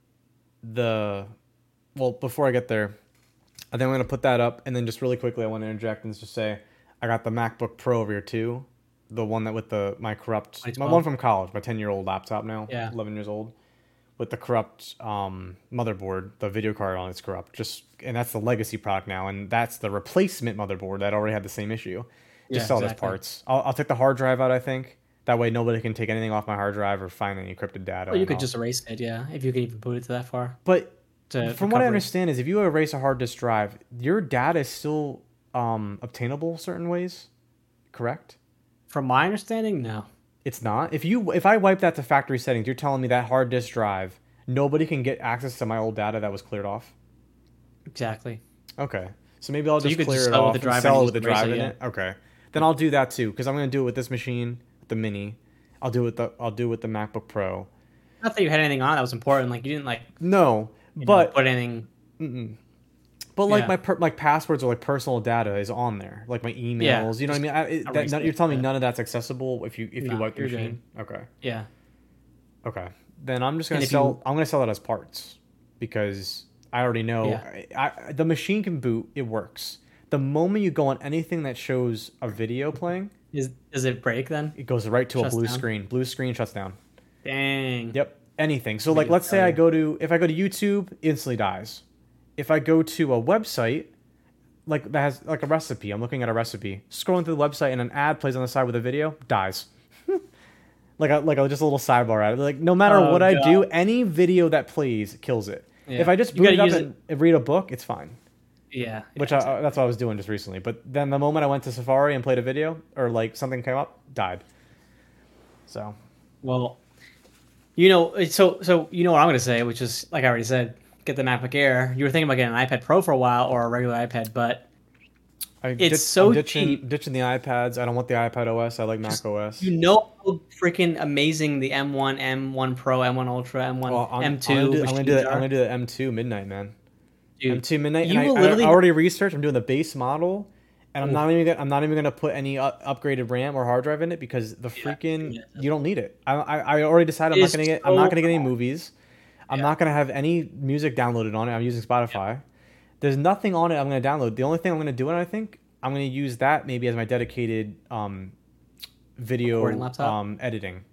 before I get there, I think I'm gonna put that up, and then just really quickly I want to interject and just say I got the MacBook Pro over here too, the one that with my one from college, my 10-year-old laptop now, Yeah. 11 years old, with the corrupt motherboard, the video card on it's corrupt, and that's the legacy product now, and that's the replacement motherboard that already had the same issue. Just sell it as parts. I'll take the hard drive out, I think. That way nobody can take anything off my hard drive or find any encrypted data. Well, you could just erase it, yeah, if you could even boot it to that far. But To from what I recover it. understand is if you erase a hard disk drive, your data is still obtainable certain ways, correct? From my understanding, no. It's not. If I wipe that to factory settings, you're telling me that hard disk drive, nobody can get access to my old data that was cleared off. Exactly. Okay. So maybe I'll So you just could clear just it sell it off with the and drive sell and it with the just erase drive it, in yeah. it. Okay. Then I'll do that too because I'm gonna do it with this machine, the Mini. I'll do it with the MacBook Pro. Not that you had anything on that was important. Like you didn't like No, but put anything. mm-mm. But like Yeah. my passwords or like personal data is on there, like my Yeah. emails. You know what I mean? Erase You're it, telling me yeah. none of that's accessible if you No, wipe the you're good. machine. Okay. Yeah. Okay. Then I'm just gonna And if sell. you- I'm gonna sell it as parts because I already know the machine can boot. It works. The moment you go on anything that shows a video playing, Does it break then? it goes right to a Shuts blue down? screen. Blue screen shuts down. Dang. Yep. Anything. So We like, can let's say tell I you. go to if I go to YouTube, instantly dies. If I go to a website, like that has like a recipe, I'm looking at a recipe, scrolling through the website, and an ad plays on the side with a video, dies. Just a little sidebar ad. Like no matter Oh, what I do, God. any video that plays kills it. Yeah. If I just You boot gotta it up use and read a book, it's fine. Yeah. That's what I was doing just recently. But then the moment I went to Safari and played a video or like something came up, died. So Well, so you know what I'm gonna say, which is like I already said, get the MacBook Air. You were thinking about getting an iPad Pro for a while or a regular iPad, but I'm ditching the iPads. I don't want the iPad OS. I like Mac OS. you know how freaking amazing the M1, M1 Pro, M1 Ultra, M1, Well, M2 I'm gonna do the M2 Midnight, man. Dude, M2 Midnight. you And will I literally already researched. I'm doing the base model, and Ooh. I'm not even gonna put any upgraded RAM or hard drive in it because the freaking you don't need it. I already decided I'm not gonna get any movies. I'm not gonna have any music downloaded on it. I'm using Spotify. There's nothing on it I'm gonna download. The only thing I'm gonna do, and I think I'm gonna use that maybe as my dedicated video Recording laptop? editing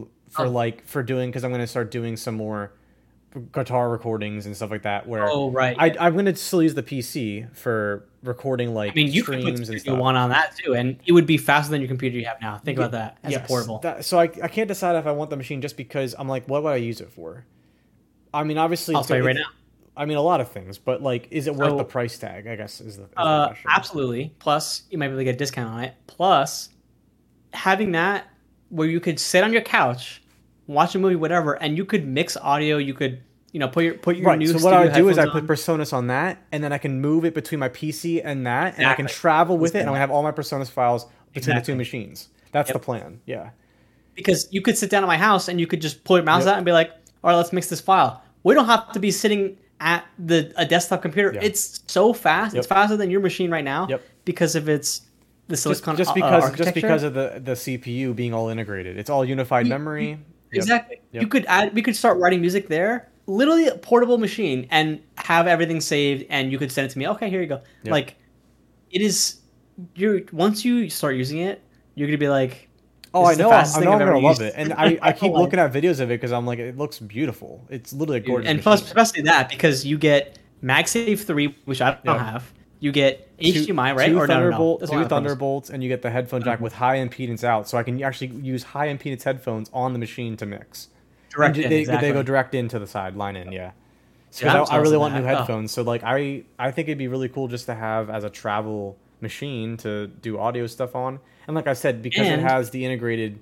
for doing because I'm gonna start doing some more guitar recordings and stuff like that. Where right. I'm gonna still use the PC for recording like I mean, you could put streams and Studio stuff. One on that too, and it would be faster than your computer you have now. Think about that as a portable. So I can't decide if I want the machine just because I'm like, what would I use it for? I mean, obviously, I'll tell you right now. I mean, a lot of things, but like, is it worth So- the price tag? I guess is the question. Absolutely. Plus, you might be able to get a discount on it. Plus, having that where you could sit on your couch, watch a movie, whatever, and you could mix audio. You could, put your Right. new So what studio I would do is I headphones put PreSonus on that, and then I can move it between my PC and that, and I can Exactly. travel with it, and I have all my PreSonus files between the two Exactly. machines. That's Yep. the plan. Yeah. because you could sit down at my house and you could just pull your mouse Yep. out and be like, all right, let's mix this file. We don't have to be sitting at a desktop computer. Yeah. It's so fast. Yep. It's faster than your machine right now. Yep. Because of its the silicon Just architecture. because of the CPU being all integrated, it's all unified memory. Yep. Exactly. Yep. We could start writing music there. Literally a portable machine and have everything saved, and you could send it to me. Okay, here you go. Yep. Like, it is. Once you start using it, you're gonna be like, Oh, this I is the know. fastest I thing know I've I'm ever gonna love used. it, and I keep Like, looking at videos of it because I'm like, it looks beautiful. It's literally a gorgeous. and machine. plus, especially that because you get MagSafe 3, which I don't Yep. have. You get HDMI, right? Two Or no. That's Two one of the phones. Thunderbolts, and you get the headphone jack with high impedance out, so I can actually use high impedance headphones on the machine to mix. Direct And in, they exactly. go direct into the side line in, yeah. Yeah, I'm Because I jealous really of want new that. Oh. headphones, so like I think it'd be really cool just to have as a travel machine to do audio stuff on, and like I said, because it And- has the integrated,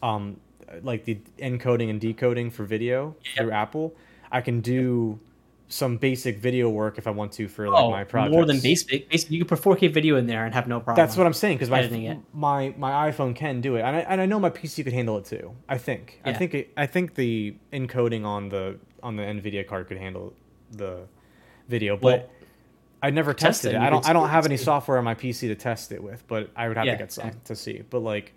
like the encoding and decoding for video through Apple, I can do some basic video work if I want to for like my projects. more than basic. You could put 4K video in there and have no problem. That's what I'm saying because editing it. my iPhone can do it, and I know my PC could handle it too. I think Yeah. I think the encoding on the Nvidia card could handle the video, but Well, I never test tested it, it. you I could don't have any see. software on my PC to test it with, but I would have Yeah, to get some exactly. to see. But like,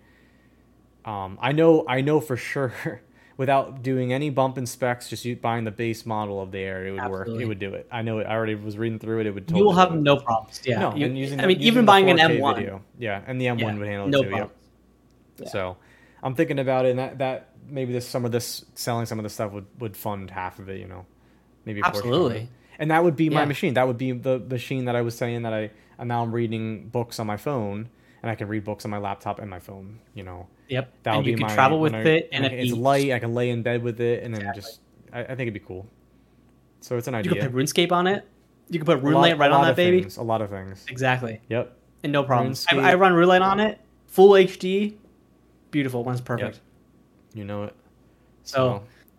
I know for sure. Without doing any bump and specs, just buying the base model of the Air, it would work. Absolutely. It would do it. I know it. I already was reading through it. It would totally You will have do it. no problems. Yeah. No, You- and using I mean, using even the buying an 4K M1. video. Yeah, and the M1 Yeah, would handle it no too. problem. Yep. Yeah. So, I'm thinking about it, and that maybe selling some of this stuff would fund half of it. Maybe a portion of Absolutely. it. And that would be my Yeah. machine. That would be the machine that I was saying that and now I'm reading books on my phone, and I can read books on my laptop and my phone. Yep. That would And be you can my travel with when it, and it's light. I can lay in bed with it, and then just I think it'd be cool. So it's an You idea. could put RuneScape on it. You could put A lot- RuneLite right a on lot that of baby. things, a lot of things. Exactly. Yep. And no problems. RuneScape. I run RuneLite on it. Full HD. Beautiful. One's perfect. You know it. So,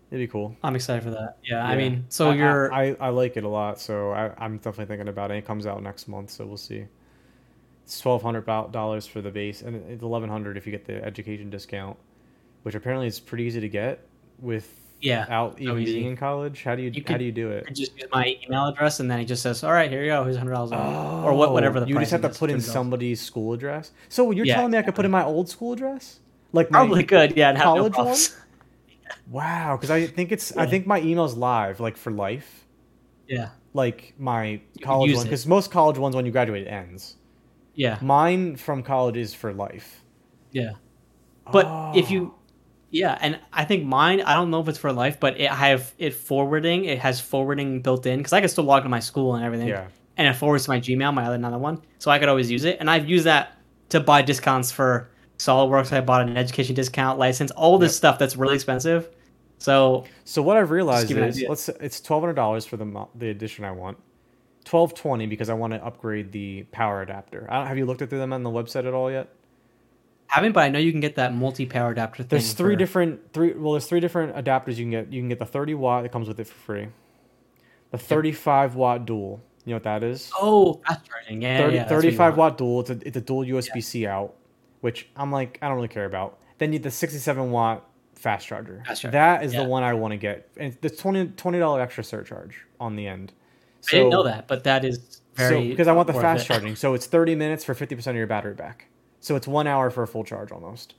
It'd be cool. I'm excited for that. Yeah, I Yeah, mean, so you're I like it a lot, so I'm definitely thinking about it. It comes out next month, so we'll see. It's $1,200 for the base, and it's 1,100 if you get the education discount, which apparently is pretty easy to get yeah, without so even being easy. in college. You How do you do you it? could just use my email address, and then he just says, "All right, here you go. Here's $100 off," or whatever Oh, the you just have pricing to is, put in $30. somebody's school address. So you're Yeah, telling me I could put in exactly. my old school address, like my Probably good. Yeah, and have no college one? problems. Wow, because I Yeah, think my email's live, like for life, yeah. like my You could college one, use it. because most college ones when you graduate it ends. Yeah, Mine from college is for life. yeah. But if Oh, you, yeah, and I think mine, I don't know if it's for life, but it have it forwarding. It has forwarding built in because I can still log into my school and everything, yeah. and it forwards to my Gmail, my other another one, so I could always use it. And I've used that to buy discounts for SolidWorks. I bought an education discount license, all this Yep. stuff that's really expensive. So So what I've just realized give you an is, idea. let's say it's $1,200 for the edition I want. 1,220 because I want to upgrade the power adapter. I don't, have you looked at them on the website at all yet? Haven't, but I know you can get that multi-power adapter There's thing for. there's three different adapters you can get. You can get the 30 watt that comes with it for free. The Yep. 35-watt dual. You know what that is? Oh, fast charging. Yeah, yeah, 30 yeah. That's what you 35 want. watt dual. It's a dual Yeah, USB-C out, which I'm like I don't really care about. Then you get the 67-watt fast charger. fast charging. That is the Yeah, one I want to get. And the $20 extra surcharge on the end. I didn't know So that, but that is so very because I want the worth fast it. charging. So it's 30 minutes for 50% of your battery back. So it's 1 hour for a full charge almost.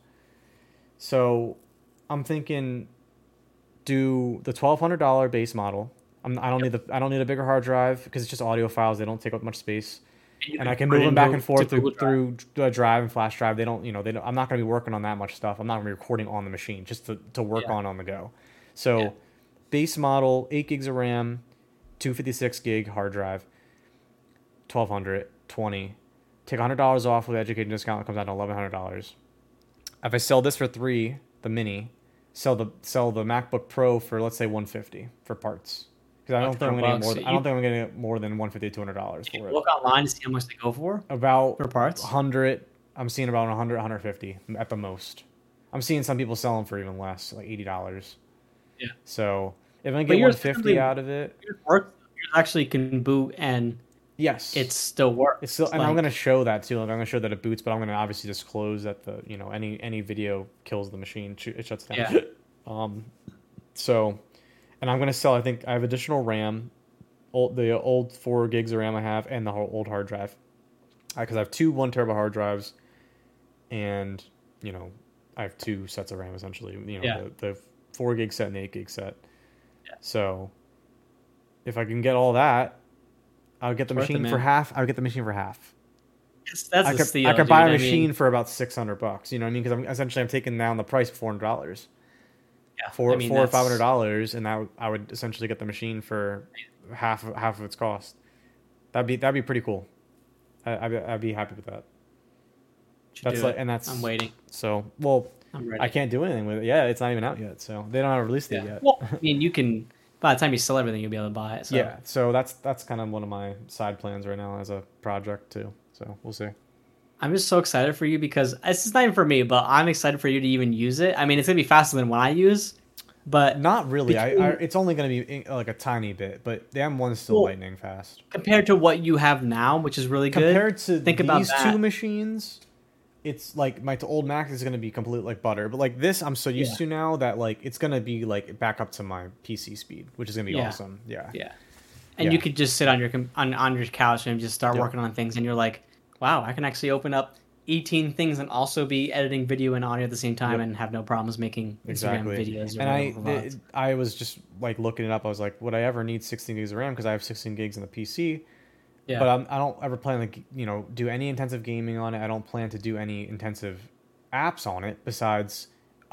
So I'm thinking do the $1,200 base model. Yep. I don't need a bigger hard drive because it's just audio files. They don't take up much space, And you and I can can put move it them back into and forth Google Drive. through drive and flash drive. They don't they don't, I'm not going to be working on that much stuff. I'm not going to be recording on the machine just to work Yeah, on the go. yeah. So base model 8 gigs of RAM, 256 gig hard drive, 1,220. Take $100 off with education discount. It comes out to $1,100. If I sell this for three, the mini, sell the MacBook Pro for let's say 150 for parts. Because I Like don't think I'm gonna get $100. I don't think I'm gonna get more than 150 $200 You for can it. look online to see how much they go About for parts. 100. I'm seeing about 100 150 at the most. I'm seeing some people sell them for even less, like $80. Yeah, So if I but get yours 150 actually out of it, yours works. Yours actually can boot and yes. it still It's works. still, and I'm gonna Like, show that too. Like I'm gonna show that it boots, but I'm gonna obviously disclose that any video kills the machine, it shuts down. yeah, Um, so, and I'm gonna sell. I think I have additional RAM, the old 4 gigs of RAM I have, and the whole old hard drive, because I have two 1 TB hard drives, and you know I have two sets of RAM essentially. yeah, The 4 gig set and the 8 gig set. yeah. So if I can get all that, I'll get the It's worth it, machine for man. half. I would get the machine for half. That's a I steal, could buy dude. a I machine mean, for about $600. You know what I mean? Because I'm taking down the price $400, yeah. I mean, four or five hundred that's dollars, and I would essentially get the machine for half of its cost. That'd be pretty cool. I'd be happy with that. should That's do like it. and I'm that's waiting. so well. I'm I ready. can't do anything with it. Yeah, it's not even out yet, so they don't have released it Yeah. yet. Well, I mean, you can. By the time you sell everything, you'll be able to buy it. So Yeah, so that's kind of one of my side plans right now as a project too. So we'll see. I'm just so excited for you because it's just not even for me, but I'm excited for you to even use it. I mean, it's gonna be faster than what I use, but Not really. between It's only going to be like a tiny bit, but the M1 is still well, lightning fast. compared to what you have now, which is really good. Compared to Think about these two that. machines, it's like my old Mac is going to be complete like butter, but like this, I'm so Yeah, used to now that like it's going to be like back up to my PC speed, which is going to be yeah, awesome. Yeah, yeah. And you yeah, could just sit on on your couch and just start yep, working on things, and you're like, wow, I can actually open up 18 things and also be editing video and audio at the same time yep, and have no problems making Instagram exactly. videos or And whatever. I was just like looking it up. I was like, would I ever need 16 gigs of RAM? Because I have 16 gigs in the PC, Yeah, but I don't ever plan to do any intensive gaming on it. I don't plan to do any intensive apps on it besides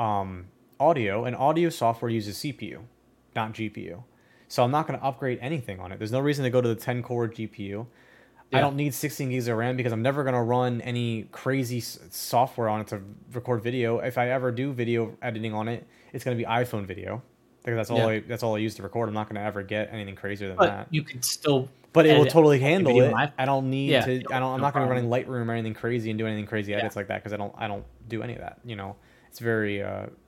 audio, and audio software uses CPU, not GPU. So I'm not going to upgrade anything on it. There's no reason to go to the 10 core GPU. I yeah, don't need 16 gigs of RAM because I'm never going to run any crazy software on it to record video. If I ever do video editing on it, it's going to be iPhone video because yeah. that's all I use to record. I'm not going to ever get anything crazier than But that. you could still But it will edit totally audio, handle video it. on iPhone. I don't need Yeah, to. I'm no not going to be problem. running Lightroom or anything crazy and do anything crazy Yeah, edits like that because I don't do any of that. It's very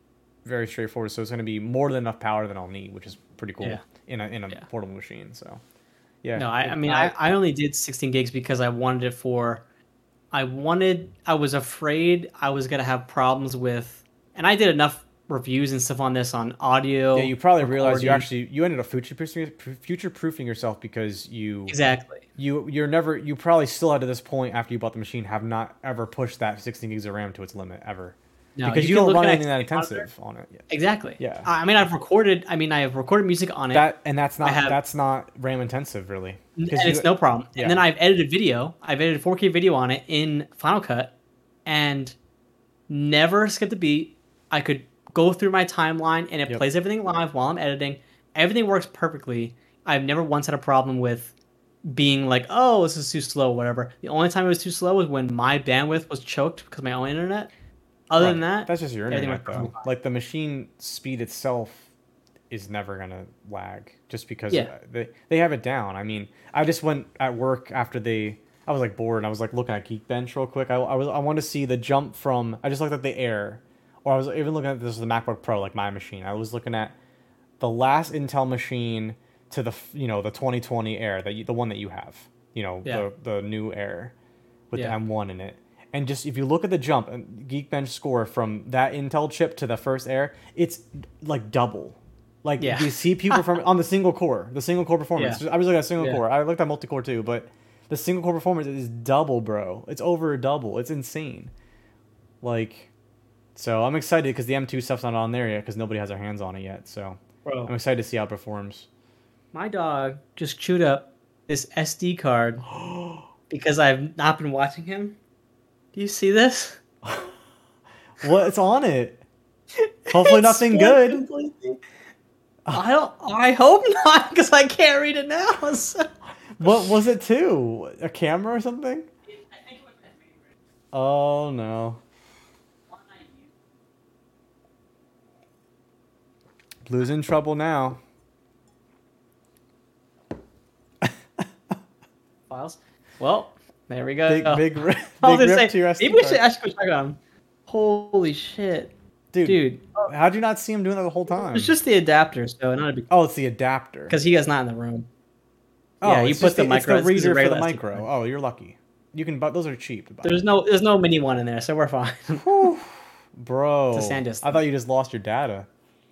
very straightforward. So it's going to be more than enough power that I'll need, which is pretty cool Yeah. in a portable machine. So yeah. No, I mean, I only did 16 gigs because I wanted it for. I was afraid I was gonna have problems with, and I did enough reviews and stuff on this on audio. Yeah, you probably realized you ended up future proofing yourself because exactly. You probably still had to this point after you bought the machine have not ever pushed that 16 gigs of RAM to its limit ever. No, because you don't run anything that intensive on it yet. Exactly. Yeah. I mean, I have recorded music on it. That's not RAM intensive really. And it's no problem. Yeah. And then I've edited video. I've edited 4K video on it in Final Cut, and never skipped a beat. I could go through my timeline, and it plays everything live while I'm editing. Everything works perfectly. I've never once had a problem with being like, oh, this is too slow, whatever. The only time it was too slow was when my bandwidth was choked because of my own internet. Other than that, that's just your internet though. Like the machine speed itself is never gonna lag just because they have it down. I mean, I just went at work after I was like bored and I was like looking at Geekbench real quick. I wanted to see the jump from. I just looked at the Air, or I was even looking at the MacBook Pro, like my machine. I was looking at the last Intel machine to the the 2020 Air, the one that you have, the new Air with the M1 in it. And just if you look at the jump and Geekbench score from that Intel chip to the first Air, it's like double. Like you see people from on the single core performance. I was looking at single core. I looked at multi-core too, but the single core performance is double, bro. It's over double. It's insane. Like, so I'm excited because the M2 stuff's not on there yet because nobody has their hands on it yet. So I'm excited to see how it performs. My dog just chewed up this SD card because I've not been watching him. Do you see this? What's on it? Hopefully nothing good. Completely. I hope not, because I can't read it now. So. What was it to? A camera or something? I think it was my favorite. Oh no. Blue's in trouble now. Files. Well, there we go. Big rip to your SD maybe we should actually check on him. Holy shit. Dude. How'd you not see him doing that the whole time? It's just the adapter, so not a big. Oh, it's the adapter. Because he is not in the room. Oh, yeah, you put the micro. It's the reader for the micro. Oh, you're lucky. You can buy those are cheap to buy. There's no mini one in there, so we're fine. Bro, it's a SanDisk. I thought you just lost your data.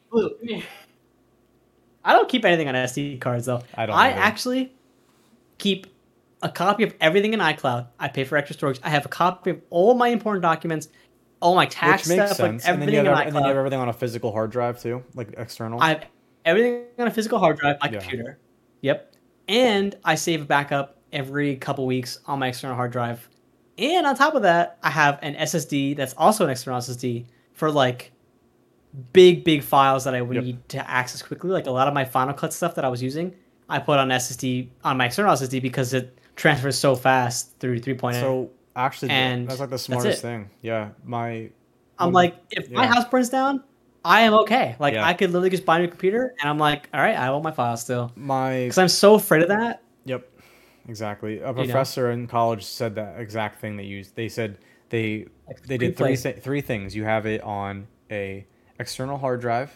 I don't keep anything on SD cards though. I actually keep a copy of everything in iCloud. I pay for extra storage. I have a copy of all my important documents, all my tax stuff, like everything in iCloud. And then you have everything on a physical hard drive too, like external. I have everything on a physical hard drive, my computer. Yep. And I save a backup every couple weeks on my external hard drive. And on top of that, I have an SSD that's also an external SSD for like big files that I would need to access quickly. Like a lot of my Final Cut stuff that I was using, I put on SSD on my external SSD because it transfers so fast through 3.0. So actually, that's like the smartest thing. Yeah, my house burns down, I am okay. Like I could literally just buy a new computer, and I'm like, all right, I want my files still. Because I'm so afraid of that. Yep, exactly. A professor in college said that exact thing. They said they did three things. You have it on a external hard drive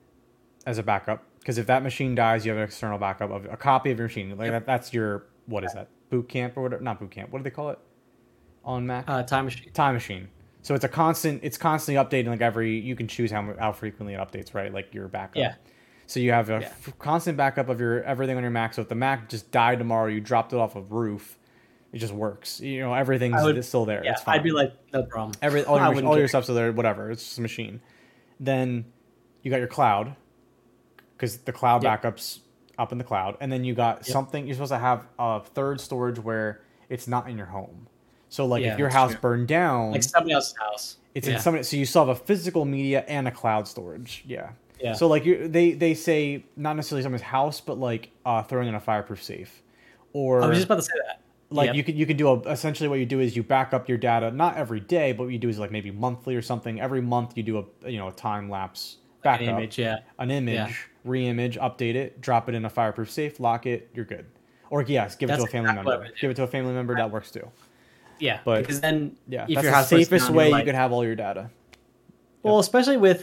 as a backup, because if that machine dies, you have an external backup of a copy of your machine. Like that's your is that boot camp or whatever? Not boot camp. What do they call it on Mac? Time machine. Time machine. So it's constantly updating. Like you can choose how frequently it updates, right? Like your backup. Yeah. So you have a constant backup of your everything on your Mac. So if the Mac just died tomorrow, you dropped it off a roof, it just works. Everything's still there. Yeah, it's fine. I'd be like, no problem. All your stuff's still there. Whatever. It's just a machine. Then you got your cloud, because the cloud backup's up in the cloud, and then you got something. You're supposed to have a third storage where it's not in your home. So like if your house burned down, like somebody else's house, it's in somebody. So you still have a physical media and a cloud storage. Yeah. Yeah. So like they say not necessarily someone's house, but like throwing in a fireproof safe, or I was just about to say that. Like you could do essentially what you do is you back up your data, not every day, but what you do is like maybe monthly or something. Every month you do a time lapse backup, an image, re-image, update it, drop it in a fireproof safe, lock it, you're good. Or give it to a family member. Give it to a family member, that works too. Yeah, but because then if that's the safest way you could have all your data. Well, especially with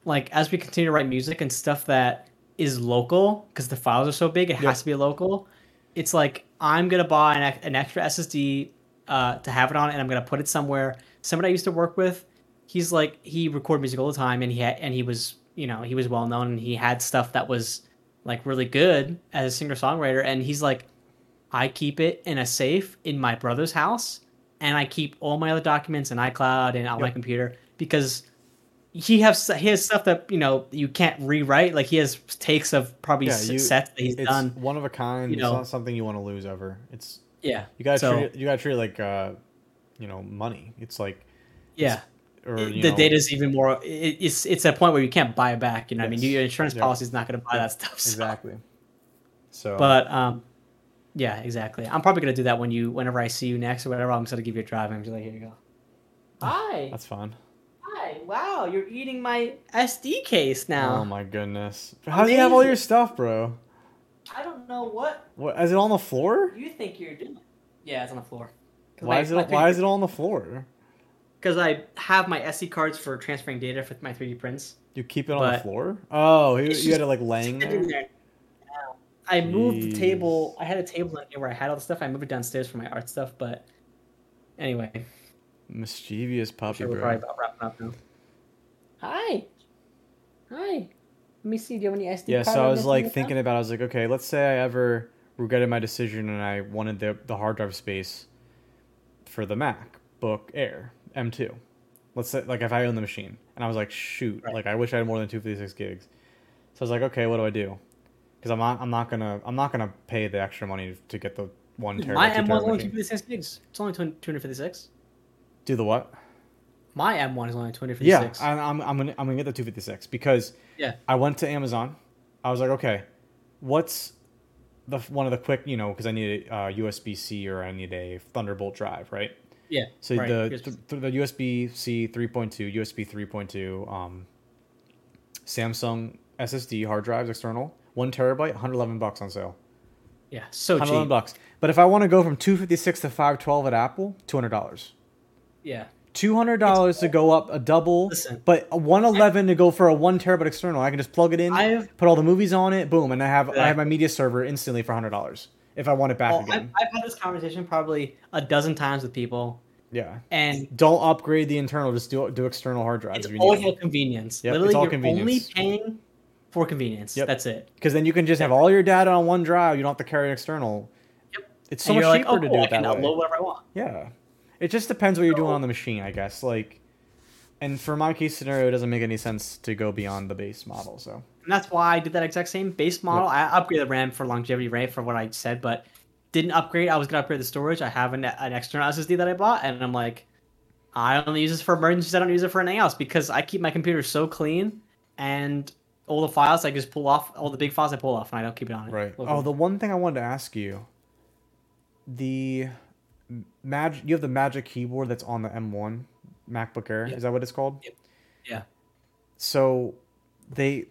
like as we continue to write music and stuff that is local, because the files are so big, it Yep. has to be local. It's like I'm gonna buy an extra SSD to have it on, and I'm gonna put it somewhere. Somebody I used to work with, he's like he recorded music all the time, and he was he was well known, and he had stuff that was like really good as a singer songwriter, and he's like, I keep it in a safe in my brother's house, and I keep all my other documents in iCloud and on my Yep. computer because he has stuff that you can't rewrite. Like he has takes of probably Yeah, sets that he's it's done. one of a kind. You It's know, not something you want to lose ever. It's yeah. treat So it, you gotta treat it like money. It's like it's yeah, or the data is even more. It's a point where you can't buy it back. You know, what I mean, yes. your insurance Yep. policy is not going to buy Yep. that stuff. So. Exactly. So But yeah, exactly. I'm probably gonna do that whenever I see you next or whatever. I'm just gonna give you a drive and I'm just like, here you go. Hi. that's fun. Hi. Wow, you're eating my SD case Oh now. my goodness. How do you have all your stuff, bro? I don't know what What is it on the floor? you think you're doing. Yeah, it's on the floor. Why is it all on the floor? Because I have my SD cards for transferring data with my 3D prints. You keep it on the But floor? Oh, it's you had just it like laying sitting there? there. I moved the Jeez. table. I had a table in here where I had all the stuff. I moved it downstairs for my art stuff. But anyway, Mischievous puppy, sure we're bro. probably about wrapping up now. Hi. Hi. Let me see. Do you have any SD Yeah, cards? so I was like thinking about I was like, okay, let's say I ever regretted my decision and I wanted the hard drive space for the MacBook Air M2. Let's say like if I own the machine and I was like, shoot, Right. like I wish I had more than 256 gigs. So I was like, okay, what do I do? Because I'm not gonna pay the extra money to get the 1 terabyte, My 2 M1 is terabyte only machine. 256 gigs. It's only 256. Do the what? My M1 is only Yeah, 256. I'm gonna get the 256 because Yeah. I went to Amazon. I was like, okay, what's one of the quick, because I need a USB-C or I need a Thunderbolt drive, right? Yeah. So right. the USB-C 3.2, USB 3.2, Samsung SSD hard drives external, 1 terabyte, $111 on sale. Yeah. So cheap. $111. But if I want to go from 256 to 512 at Apple, $200. Yeah. $200 to go up a double, Listen. but a 111 to go for a 1 terabyte external. I can just plug it in, put all the movies on it, boom, and I have my media server instantly for $100 if I want it back again. I've had this conversation probably a dozen times with people, Yeah. and Don't upgrade the internal, just do external hard drives. it's if you all need them. about convenience. Yep, Literally, it's all you're convenience. only paying for convenience. Yep. That's it. Because then you can just have all your data on one drive. You don't have to carry an external. Yep. It's so And much you're cheaper like, oh, to cool, do I it can that way. upload whatever I want. Yeah. It just depends what you're doing So- on the machine, I guess. Like, and for my case scenario, it doesn't make any sense to go beyond the base model. So And that's why I did that exact same base model. I upgraded the RAM for longevity, right, for what I said, but didn't upgrade. I was gonna upgrade the storage. I have an external SSD that I bought, and I'm like, I only use this for emergencies. I don't use it for anything else because I keep my computer so clean, and all the files I just pull off, all the big files I pull off, and I don't keep it on it. right. Locally. Oh, the one thing I wanted to ask you, the you have the Magic Keyboard that's on the M1 MacBook Air. Yep. Is that what it's called? Yep. Yeah. So they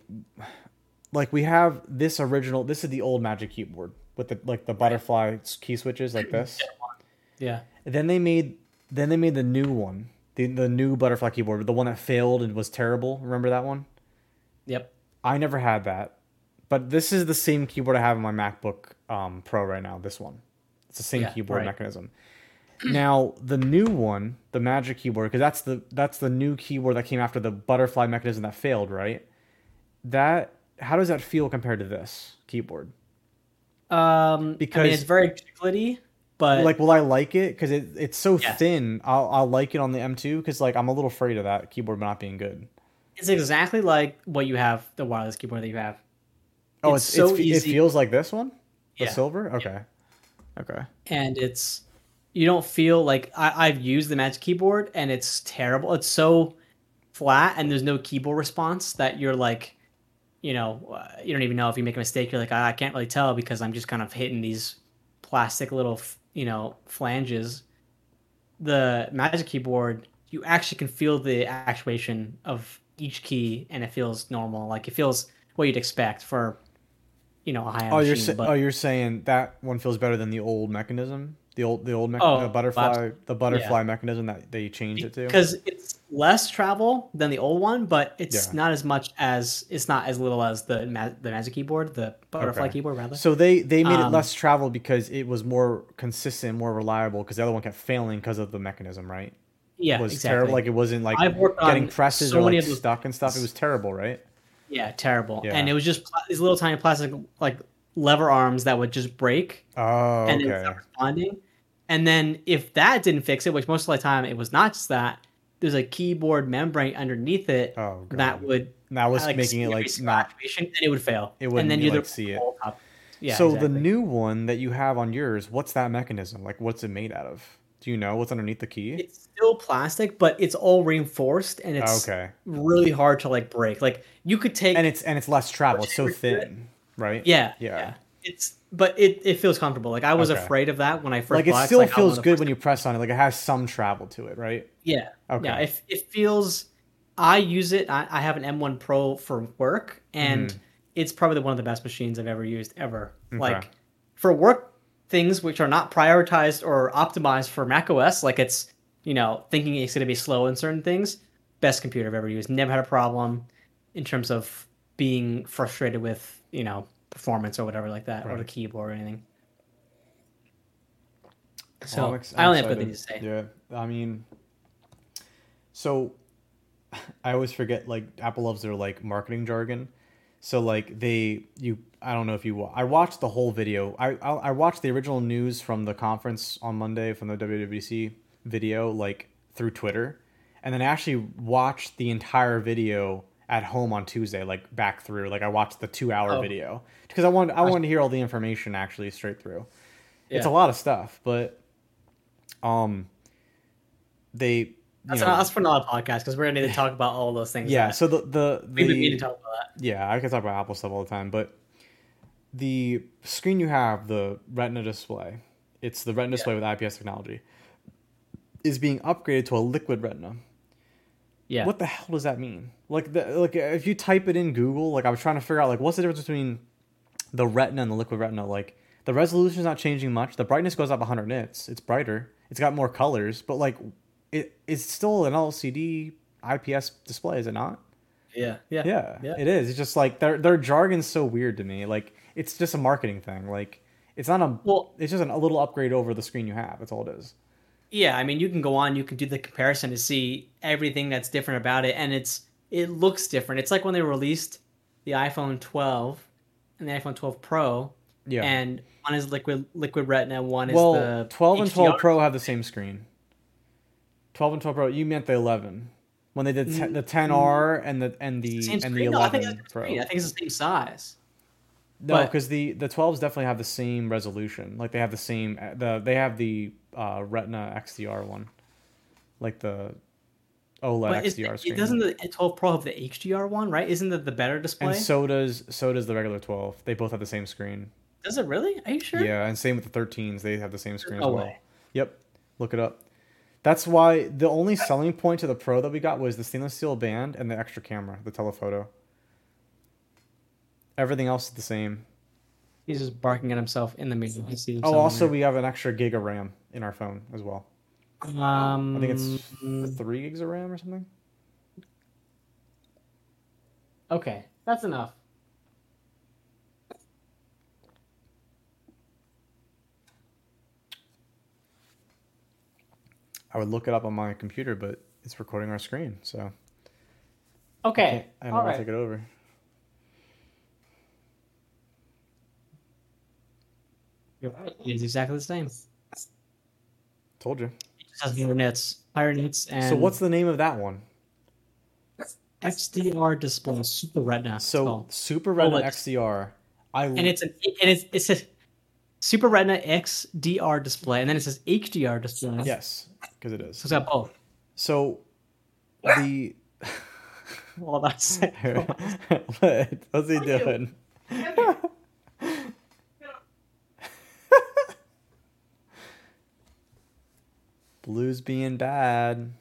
we have this original. This is the old Magic Keyboard with the butterfly key switches like this. Yeah. Then they made the new one, the new butterfly keyboard, the one that failed and was terrible. Remember that one? Yep. I never had that, but this is the same keyboard I have on my MacBook Pro right now. This one, it's the same keyboard mechanism. Now the new one, the Magic Keyboard, because that's the new keyboard that came after the butterfly mechanism that failed, right? How does that feel compared to this keyboard? Because I mean, it's very chiclety, but Like, will I like it? Because it's so thin. I'll like it on the M2 because I'm a little afraid of that keyboard not being good. it's exactly like what you have, the wireless keyboard that you have. Oh, It's so it easy. feels like this one, the Yeah. silver. Okay, okay. And you don't feel like I've used the Magic Keyboard and it's terrible. It's so flat and there's no keyboard response that you're like, you don't even know if you make a mistake. You're like, I can't really tell because I'm just kind of hitting these plastic little, flanges. The Magic Keyboard, you actually can feel the actuation of each key and it feels normal. Like it feels what you'd expect for, a high-end machine. You're saying that one feels better than the old mechanism, the butterfly mechanism that they changed it to. Because less travel than the old one, but it's Yeah. not as much as it's not as little as the Magic Keyboard, the butterfly Okay. keyboard rather. So they made it Um, less travel because it was more consistent, more reliable. Because the other one kept failing because of the mechanism, right? yeah, Was terrible. exactly. Like it wasn't like I've worked getting on presses or so many like of those stuck and stuff. It things. was terrible, right? Yeah, terrible. And Yeah. it was just these little tiny plastic like lever arms that would just break Oh, and it would stop okay. responding. And then if that didn't fix it, which most of the time it was not just that, there's a keyboard membrane underneath it Oh that god. would That was like making it every like single not. activation and it would fail. It And then wouldn't you're like the see it. whole top. Yeah, So the exactly. new one that you have on yours, what's that mechanism? Like, what's it made out of? Do you know what's underneath the key? It's still plastic, but it's all reinforced and Oh, it's okay. really hard to like break. Like you could And take it's less travel. It's so switch over to it. thin, right? Yeah, Yeah. yeah. It feels comfortable. Like I was Okay. afraid of that when I first Like it bought it. 'Cause, still like I feels wanted good to when you press on it. Like it has some travel to it, right? yeah. Yeah. Okay. It feels I use it. I have an M1 Pro for work and Mm-hmm. it's probably one of the best machines I've ever used ever. Okay. Like for work things which are not prioritized or optimized for macOS, like it's thinking it's gonna be slow in certain things, best computer I've ever used. Never had a problem in terms of being frustrated with, performance or whatever like that, or the Right. keyboard or anything. Well, So I'm I only have good excited. things to say. Yeah. I mean, so I always forget like Apple loves their like marketing jargon. So like I don't know if I watched the whole video. I watched the original news from the conference on Monday from the WWDC video like through Twitter, and then I actually watched the entire video at home on Tuesday, like back through. Like I watched the 2 hour Oh, video because I wanted to hear all the information actually straight through. It's a yeah. lot of stuff, but um they That's that's for another podcast because we're gonna need to talk about all those things yeah, that so the we've been meaning to the talk about that. yeah, I can talk about Apple stuff all the time, but the screen you have, the Retina display, it's the Retina Yeah. display with IPS technology, is being upgraded to a liquid Retina. Yeah. What the hell does that mean? Like if you type it in Google, like I was trying to figure out like what's the difference between the Retina and the liquid Retina. Like the resolution's not changing much. The brightness goes up 100 nits. It's brighter. It's got more colors, but like it's still an LCD IPS display, is it not? Yeah. Yeah. Yeah, Yeah. it is. It's just like their jargon's so weird to me. Like it's just a marketing thing. Like it's not a Well, it's just a little upgrade over the screen you have. That's all it is. yeah. I mean, you can go on, you can do the comparison to see everything that's different about it, and it looks different. It's like when they released the iPhone 12 and the iPhone 12 Pro, Yeah. and one is liquid Retina, one is Well, the 12 and 12 HDR. Pro have the same screen. 12 and 12 Pro. You meant the 11 when they did the 10R and the Same and the screen? No, I think it's 11 the Pro. screen. I think it's the same size. No, But because the 12s definitely have the same resolution. Like they have the same they have the Retina XDR one, like the OLED but XDR it screen. doesn't the 12 Pro have the HDR one, right? Isn't that the better And display? so does the regular 12. They both have the same screen. Does it really? Are you sure? Yeah, and same with the 13s. They have the same screen No as well. way. Yep, look it up. That's why the only selling point to the Pro that we got was the stainless steel band and the extra camera, the telephoto. Everything else is the same. He's just barking at himself in the mirror. He sees himself Oh, in the also mirror. we have an extra gig of RAM in our phone as well. I think it's 3 gigs of RAM or something. Okay, that's enough. I would look it up on my computer, but it's recording our screen, so Okay, I don't all want to right. take it over. You're right. It's exactly the same. Told you. It just has higher nits, and So what's the name of that one? XDR display, Super Retina. it's So called. Super Retina OLED. XDR. And it says Super Retina XDR display, and then it says HDR display. Yes, because it So is. it's got both. So the Well, that's what's he doing? Blue's being bad.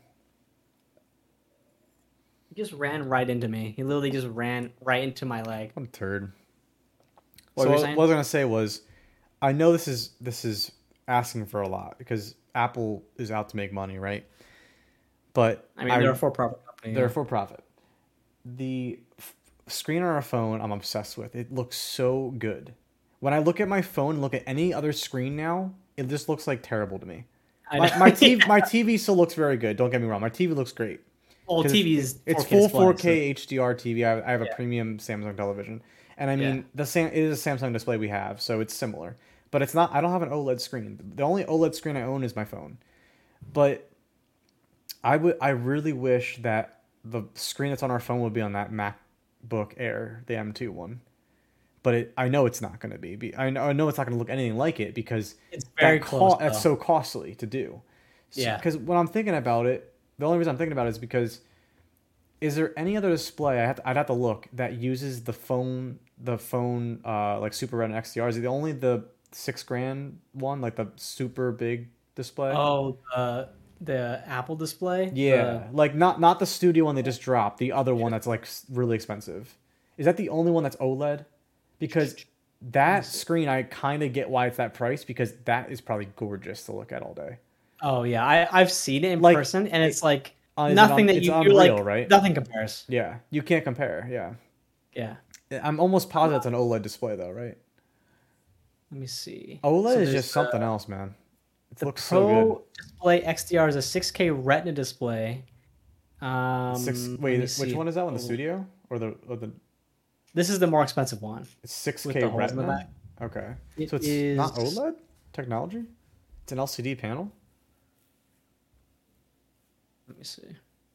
He just ran right into me. He literally just ran right into my leg. What a turd. What So were you what saying? I was gonna say was, I know this is asking for a lot because Apple is out to make money, right? But I mean, they're a for-profit company. they're Yeah. for profit. The screen on our phone, I'm obsessed with. It looks so good. When I look at my phone and look at any other screen now, it just looks like terrible to me. I My know. my TV my TV still looks very good. Don't get me wrong. My TV looks great Well, because TV's it's 4K full display, 4K HDR TV. I have a Yeah. premium Samsung television, and I Yeah. mean it is a Samsung display we have, so it's similar. But it's not. I don't have an OLED screen. The only OLED screen I own is my phone. But I really wish that the screen that's on our phone would be on that MacBook Air, the M2 one. But I know it's not going to be. I know it's not going to look anything like it because It's very close. that's Though. so costly to do. Yeah. Because when I'm thinking about it, the only reason I'm thinking about it is because is there any other display I'd have to look that uses the phone like Super Retina XDR? Is it only the $6,000 one, like the super big display? Oh, the Apple display. Yeah, like not the studio one they just dropped. The other one that's like really expensive. Is that the only one that's OLED? Because that screen, I kind of get why it's that price because that is probably gorgeous to look at all day. Oh yeah, I've seen it in Like, person, and it's like Is it nothing that it's you're Unreal, like right? nothing compares. Yeah, you can't compare. Yeah, Yeah. I'm almost positive it's an OLED display though, right? Let me see. OLED So is there's just something else, man. It The looks so good. Pro Display XDR is a 6K Retina display. Wait, let me which see. one is that one? The studio or the? This is the more expensive one. It's 6K With the holes in the Retina. back. Okay, It so it's not is- OLED technology. It's an LCD panel. Let me see.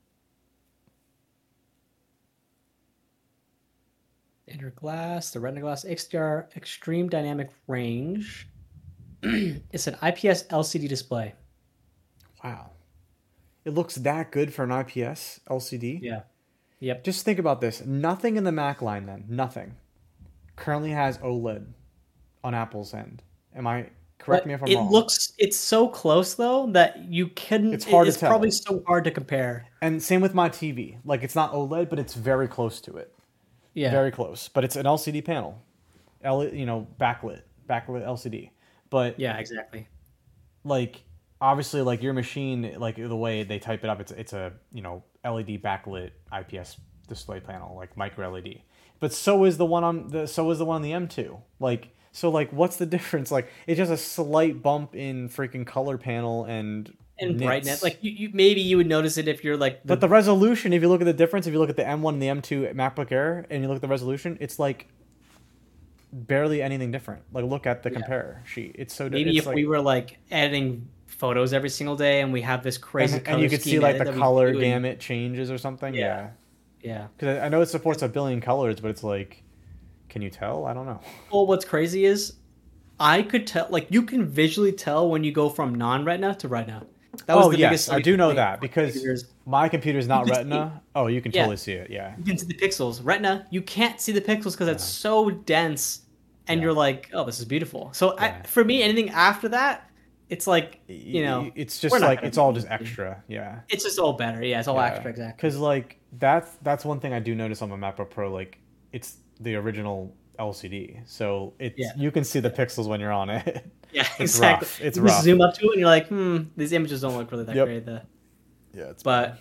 Inner glass, the Retina Glass XDR Extreme Dynamic Range. It's an IPS LCD display. Wow, it looks that good for an IPS LCD. Yeah. Yep. Just think about this. Nothing in the Mac line then, nothing, currently has OLED on Apple's end. Am I correct But me if I'm it wrong? looks it's so close though that you couldn't. It's hard to It's tell. probably so hard to compare. And same with my TV. Like it's not OLED, but it's very close to it. Yeah. Very close. But it's an LCD panel. Backlit LCD. But Yeah. Exactly. like obviously like your machine, like the way they type it up, it's a LED backlit IPS display panel, like micro LED. But so is the one on the M2. Like what's the difference? Like it's just a slight bump in freaking color panel and And nits. brightness, like you maybe you would notice it if you're like But the resolution, if you look at the difference, if you look at the M1 and the M2 MacBook Air and you look at the resolution, it's like barely anything different. Like look at the compare sheet. It's so maybe it's if like, we were like editing photos every single day and we have this crazy and you could see scheme like edit the that we color do and- gamut changes or something. Yeah. Yeah. Yeah. Because I know it supports a billion colors, but it's like, can you tell? I don't know. Well, what's crazy is I could tell, like you can visually tell when you go from non-retina to retina. That was Oh the yes, biggest I do know thing that for because computers. my computer's not You can Retina. Oh, you can Yeah. totally see it. Yeah. You can see the pixels. Retina, you can't see the pixels because it's so dense, and Yeah. you're like, oh, this is beautiful. So Yeah. for me, anything after that, it's like it's just we're not like gonna it's all do just anything. extra. Yeah. It's just all better. Yeah, it's all extra. Exactly. Because like that's one thing I do notice on my MacBook Pro. Like it's the original LCD, so it's Yeah. you can see the pixels when you're on it. Yeah, It's exactly. rough. It's you just rough. zoom up to it and you're like, these images don't look really that Yep. great. Yeah, it's But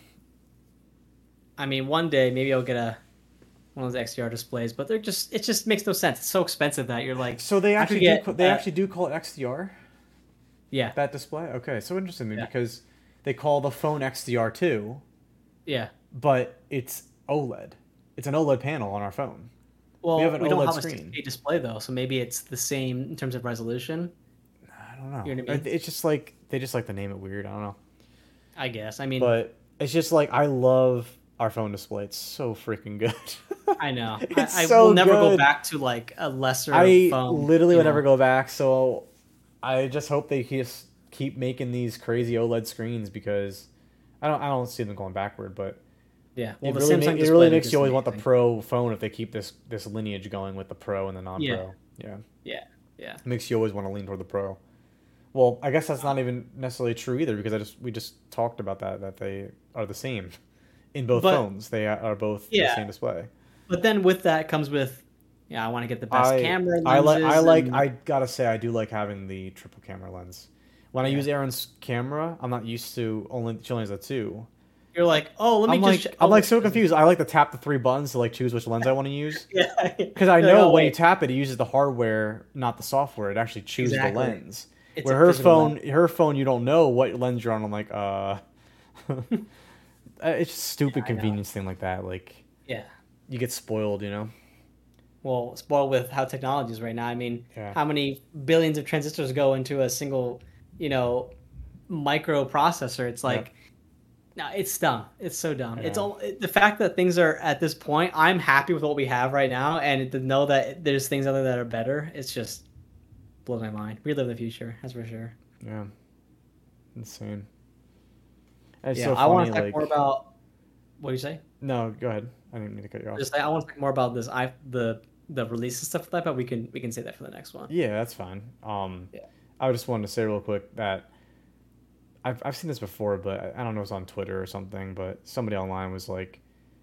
I mean, one day maybe I'll get one of those XDR displays, but it just makes no sense. It's so expensive that you're like, so they I actually could get they that- actually do call it XDR, yeah, that display. Okay, so interesting to me Yeah. because they call the phone XDR too, yeah. but it's OLED. It's an OLED panel on our phone. Well, have an we don't OLED have a screen. 6K display though, so maybe it's the same in terms of resolution. I don't know. You know what I mean? It's just like they just like to name it weird. I don't know. I guess. I mean, But it's just like I love our phone display. It's so freaking good. I know. It's I so will never go good. back to like a lesser I phone. literally you would know? never go back. So I just hope they just keep making these crazy OLED screens because I don't see them going backward. But Yeah. Well, it the really, Samsung it display really is makes just you always want the amazing. Pro phone if they keep this lineage going with the Pro and the non-Pro. Yeah. Yeah. Yeah. Makes you always want to lean toward the Pro. Well, I guess that's not even necessarily true either because we just talked about that they are the same in both But- phones. They are both the Yeah. same display. But then with that comes with, I want to get the best camera lenses. I gotta say I do like having the triple camera lens. When I Yeah. use Aaron's camera, I'm not used to she only has a 2, You're like, oh, let me I'm like so confused. I like to tap the three buttons to like choose which lens I want to use. Yeah, Because I you're like, know oh when you wait, tap it, it uses the hardware, not the software. It actually chooses the exactly. lens. It's Where a physical lens. her phone, you don't know what lens you're on. I'm like, it's just stupid I know. convenience thing like that. Like Yeah. you get spoiled, you know? Well, spoiled with how technology is right now. I mean, Yeah, how many billions of transistors go into a single, you know, microprocessor? It's yep, like, no, it's dumb. It's so dumb. It's yeah, all the fact that things are at this point. I'm happy with what we have right now, and to know that there's things out there that are better, it's just blows my mind. We live in the future, that's for sure. yeah. Insane. It's Yeah, so I want funny. to talk more Like, about what do you say? no, go ahead. I didn't mean to cut you off. Just I want to talk more about this. The release and stuff like that, but we can say that for the next one. Yeah, that's fine. Yeah. I just wanted to say real quick that I've seen this before, but I don't know if it's on Twitter or something, but somebody online was like,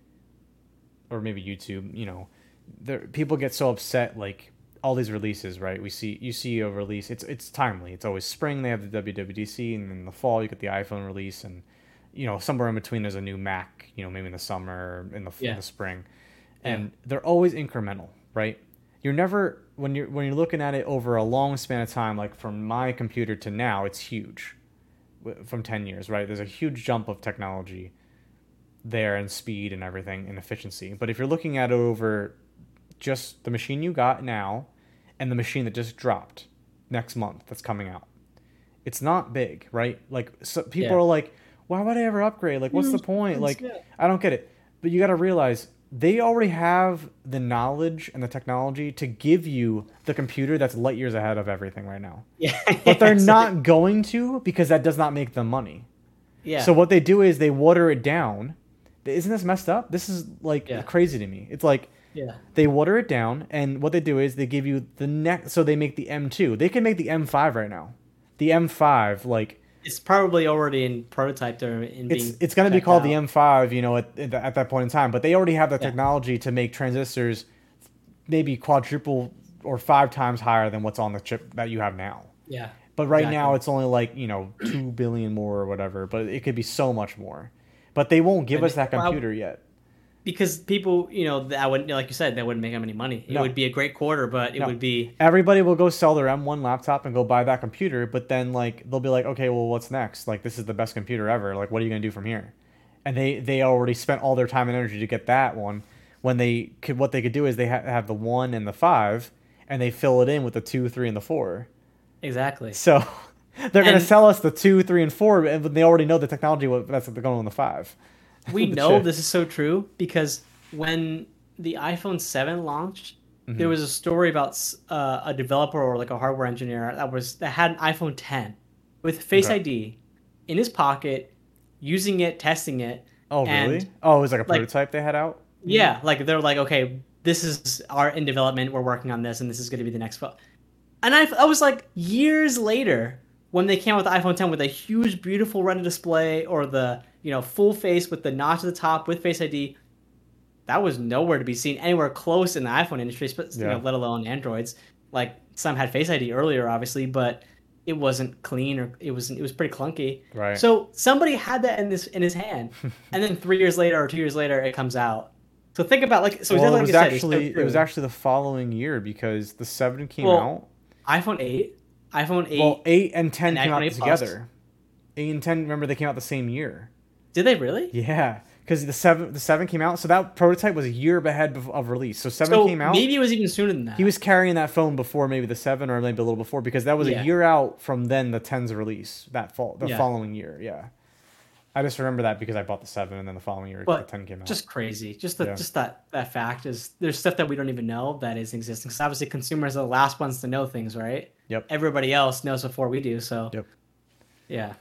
or maybe YouTube, you know, there people get so upset like all these releases, right? You see a release, it's timely. It's always spring they have the WWDC, and in the fall you get the iPhone release, and you know somewhere in between there's a new Mac, you know, maybe in the summer or in Yeah. the spring, Yeah. and they're always incremental, right? You're never when you're looking at it over a long span of time, like from my computer to now, it's huge from 10 years, right? There's a huge jump of technology there and speed and everything and efficiency. But if you're looking at it over just the machine you got now and the machine that just dropped next month that's coming out, it's not big, right? Like so people Yeah. are like, why would I ever upgrade? Like, what's the Huge point? difference, Like, yeah. I don't get it. But you got to realize they already have the knowledge and the technology to give you the computer that's light years ahead of everything right now. Yeah. But they're It's like- not going to because that does not make them money. yeah. So what they do is they water it down. Isn't this messed up? This is like Yeah. crazy to me. It's like Yeah. they water it down, and what they do is they give you the next. So they make the M2. They can make the M5 right now. The M5, like It's probably already in prototype or in being it's going to be checked called the out. M5, you know, at that point in time. But they already have the Yeah. technology to make transistors maybe quadruple or five times higher than what's on the chip that you have now. Yeah. But right Exactly. now it's only like, you know, 2 billion more or whatever, but it could be so much more. But they won't give And us that well, computer yet. because people, that wouldn't, like you said, that wouldn't make them any money. It No. would be a great quarter, but it No. would be Everybody will go sell their M1 laptop and go buy that computer, but then like they'll be like, "Okay, well what's next? Like this is the best computer ever. Like what are you going to do from here?" And they already spent all their time and energy to get that one when what they could do is they have the 1 and the 5 and they fill it in with the 2, 3 and the 4. exactly. So they're going to And sell us the 2, 3 and 4 and they already know the technology that's going on the 5. we The know chip. this is so true because when the iPhone 7 launched, there Mhm. was a story about a developer or like a hardware engineer that had an iPhone 10 with Face Okay. ID in his pocket, using it, testing it. Oh, and really? Oh, it was like a like prototype they had out? yeah, like they're like, okay, this is our in development. We're working on this, and this is going to be the next phone. And I was like, years later, when they came out with the iPhone 10 with a huge, beautiful Retina display or the full face with the notch at the top with Face ID, that was nowhere to be seen anywhere close in the iPhone industry, but Yeah. let alone Androids. Like some had Face ID earlier, obviously, but it wasn't clean or it was pretty clunky. Right. So somebody had that in his hand, and then 3 years later or 2 years later, it comes out. So think about so Well, exactly like you said, it's so it was true. actually the following year because the 7 came Well, out. iPhone 8, iPhone 8. Well, 8 and 10 and came out iPhone 8 Plus. together. 8 and 10, remember they came out the same year. Did they really? Yeah, because the 7 came out, so that prototype was a year ahead of release. So 7 So came out. maybe it was even sooner than that. He was carrying that phone before maybe the 7 or maybe a little before because that was Yeah. a year out from then the 10's release the Yeah. following year. Yeah, I just remember that because I bought the 7 and then the following year But the 10 came out. just crazy. Yeah. Just that fact is there's stuff that we don't even know that is existing. Because obviously consumers are the last ones to know things, right? Yep. Everybody else knows before we do. So Yep. yeah.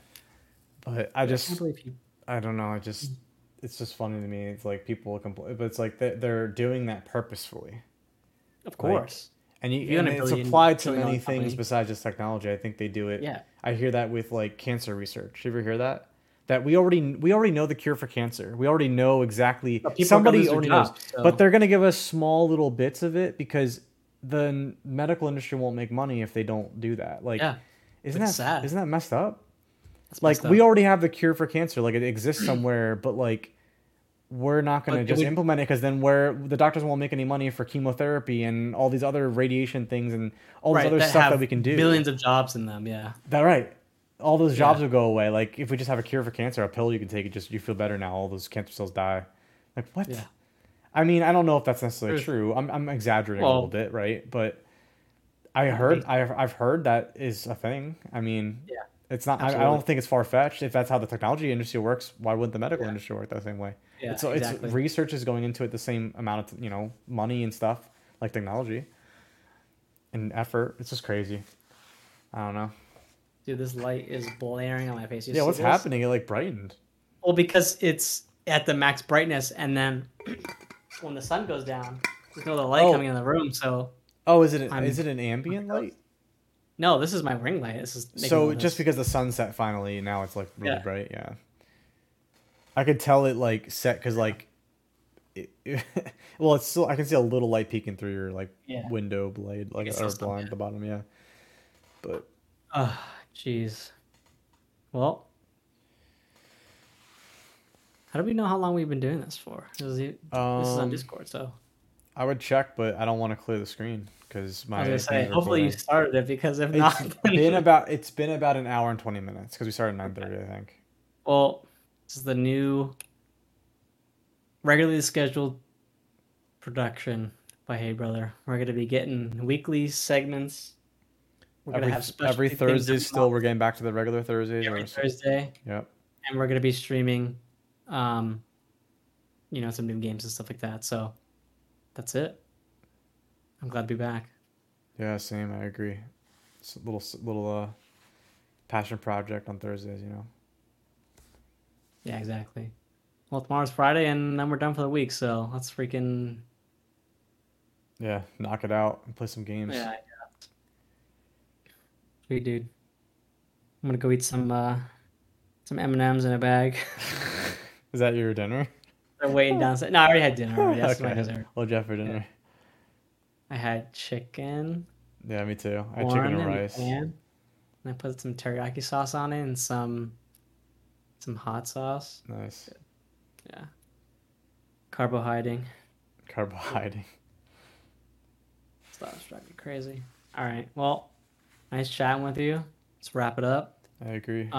But I I just can't believe you. I don't know. It's just funny to me. It's like people complain, but it's like they're doing that purposefully, Of course. and You're and in a it's billion- applied to billion many dollar things company. besides just technology. I think they do it. Yeah. I hear that with like cancer research. You ever hear that? That we already know the cure for cancer. We already know exactly. But people are gonna Somebody lose their already knows, jobs, so- but they're gonna give us small little bits of it because the medical industry won't make money if they don't do that. Like, Yeah. isn't It's that sad. isn't that messed up? That's Like messed we up. already have the cure for cancer. Like it exists somewhere, but like we're not going to But it just would implement it because then where the doctors won't make any money for chemotherapy and all these other radiation things and all this right other that stuff that have we can do. millions of jobs in them. Yeah. That right. All those Yeah. jobs will go away. Like if we just have a cure for cancer, a pill you can take, it just you feel better now. All those cancer cells die. Like what? Yeah. I mean, I don't know if that's necessarily Truth. true. I'm exaggerating a little Well, bit, right? But could be. I've heard that is a thing. I mean, Yeah. it's not. I Absolutely. don't think it's far fetched. If that's how the technology industry works, why wouldn't the medical Yeah. industry work that same way? Yeah. It's Exactly. research is going into it the same amount of money and stuff like technology and effort. It's just crazy. I don't know. Dude, this light is blaring on my face. You Yeah, see what's this? happening? It like brightened. Well, because it's at the max brightness, and then when the sun goes down, there's no other light Oh, coming in the room. So oh, I'm is it an ambient light? no. This is my ring light. This is making all So just this. because the sunset finally, now it's like really Yeah. bright. Yeah, I could tell it like set because like, well, it's still I can see a little light peeking through your like Yeah. window blade, I like can or still blind at the bottom. Yeah, but Oh, jeez. Well, how do we know how long we've been doing this for? This is on um, Discord, so I would check, but I don't want to clear the screen because I was my gonna say. thing's Hopefully, you recording. started it because if not, then... It's been about an hour and 20 minutes because we started at 9:30, I think. Well, this is the new regularly scheduled production by Hey Brother. We're gonna be getting weekly segments. We're gonna have Every specialty things Thursday every still month, we're getting back to the regular Thursdays every or Thursday, yep. and we're gonna be streaming, um, some new games and stuff like that. So that's it. I'm glad to be back. Yeah, same. I agree. It's a little passion project on Thursdays. Yeah, exactly. Well, tomorrow's Friday, and then we're done for the week. So let's freaking Yeah, knock it out and play some games. yeah, sweet dude. I'm gonna go eat some M&Ms in a bag. Is that your dinner? They're waiting downstairs. No, I already had dinner already. That's my Okay. dessert. What'd you have for Yeah. dinner? I had chicken, Yeah, me too. I had corn chicken and in the rice. pan, and I put some teriyaki sauce on it and some hot sauce. Nice. Yeah, carbohydrate. Carbohydrate. Stuff's driving me crazy. All right, well, nice chatting with you. Let's wrap it up. I agree.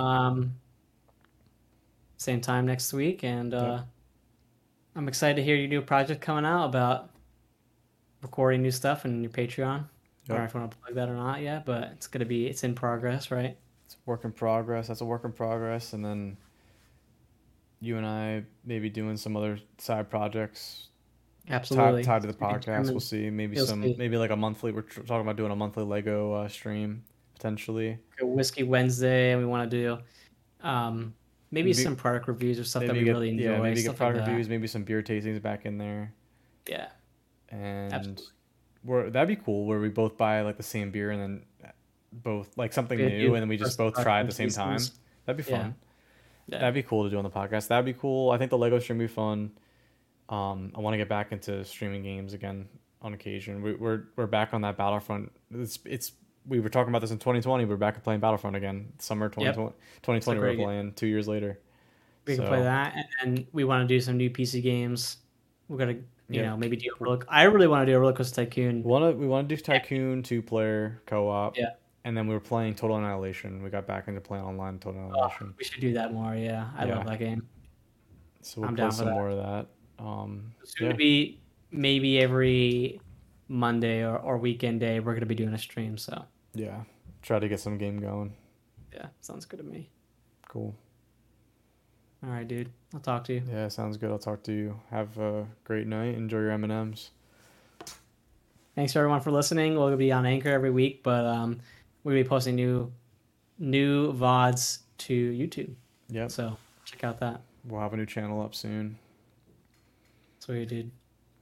Same time next week, and Yep. I'm excited to hear your new project coming out about recording new stuff and your Patreon. I don't know Yep. if you want to plug that or not yet, but it's in progress, right? It's a work in progress. That's a work in progress, and then you and I maybe doing some other side projects Absolutely. tied to the To be podcast. determined. We'll see. You'll see. Maybe like a monthly. Talking about doing a monthly Lego stream potentially. A Whiskey Wednesday, and we want to do maybe Maybe some product reviews or stuff that maybe we get really enjoy. maybe get Stuff like product that. reviews. Maybe some beer tastings back in there, Yeah, and absolutely. that'd be cool. Where we both buy like the same beer and then both like something We new, do and then we just first both try at the product same time. tastings. That'd be Yeah. fun. Yeah. That'd be cool to do on the podcast. That'd be cool. I think the Lego stream would be fun. I want to get back into streaming games again on occasion. We're back on that Battlefront. It's we were talking about this in 2020. We're back to playing Battlefront again. Summer 2020. 2020 we're great game. playing 2 years later. We can play that, and we want to do some new PC games. We're gonna, maybe do a I really want to do a Roller Coaster Tycoon. We want to do Tycoon 2-player co-op. Yeah. And then we were playing Total Annihilation. We got back into playing online Total Annihilation. We should do that more. Yeah, I love that game. So we'll I'm play down for some that. more of that. Soon to be maybe every Monday or weekend day. We're gonna be doing a stream. So yeah, try to get some game going. yeah, sounds good to me. Cool. All right, dude. I'll talk to you. Yeah, sounds good. I'll talk to you. Have a great night. Enjoy your M&Ms. Thanks everyone for listening. We'll be on Anchor every week, but we'll be posting new VODs to YouTube. Yep. So check out that. We'll have a new channel up soon. Sweet, dude.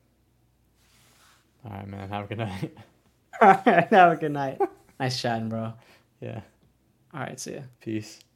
All right, man. Have a good night. All right, have a good night. Nice chatting, bro. Yeah. All right, see ya. Peace.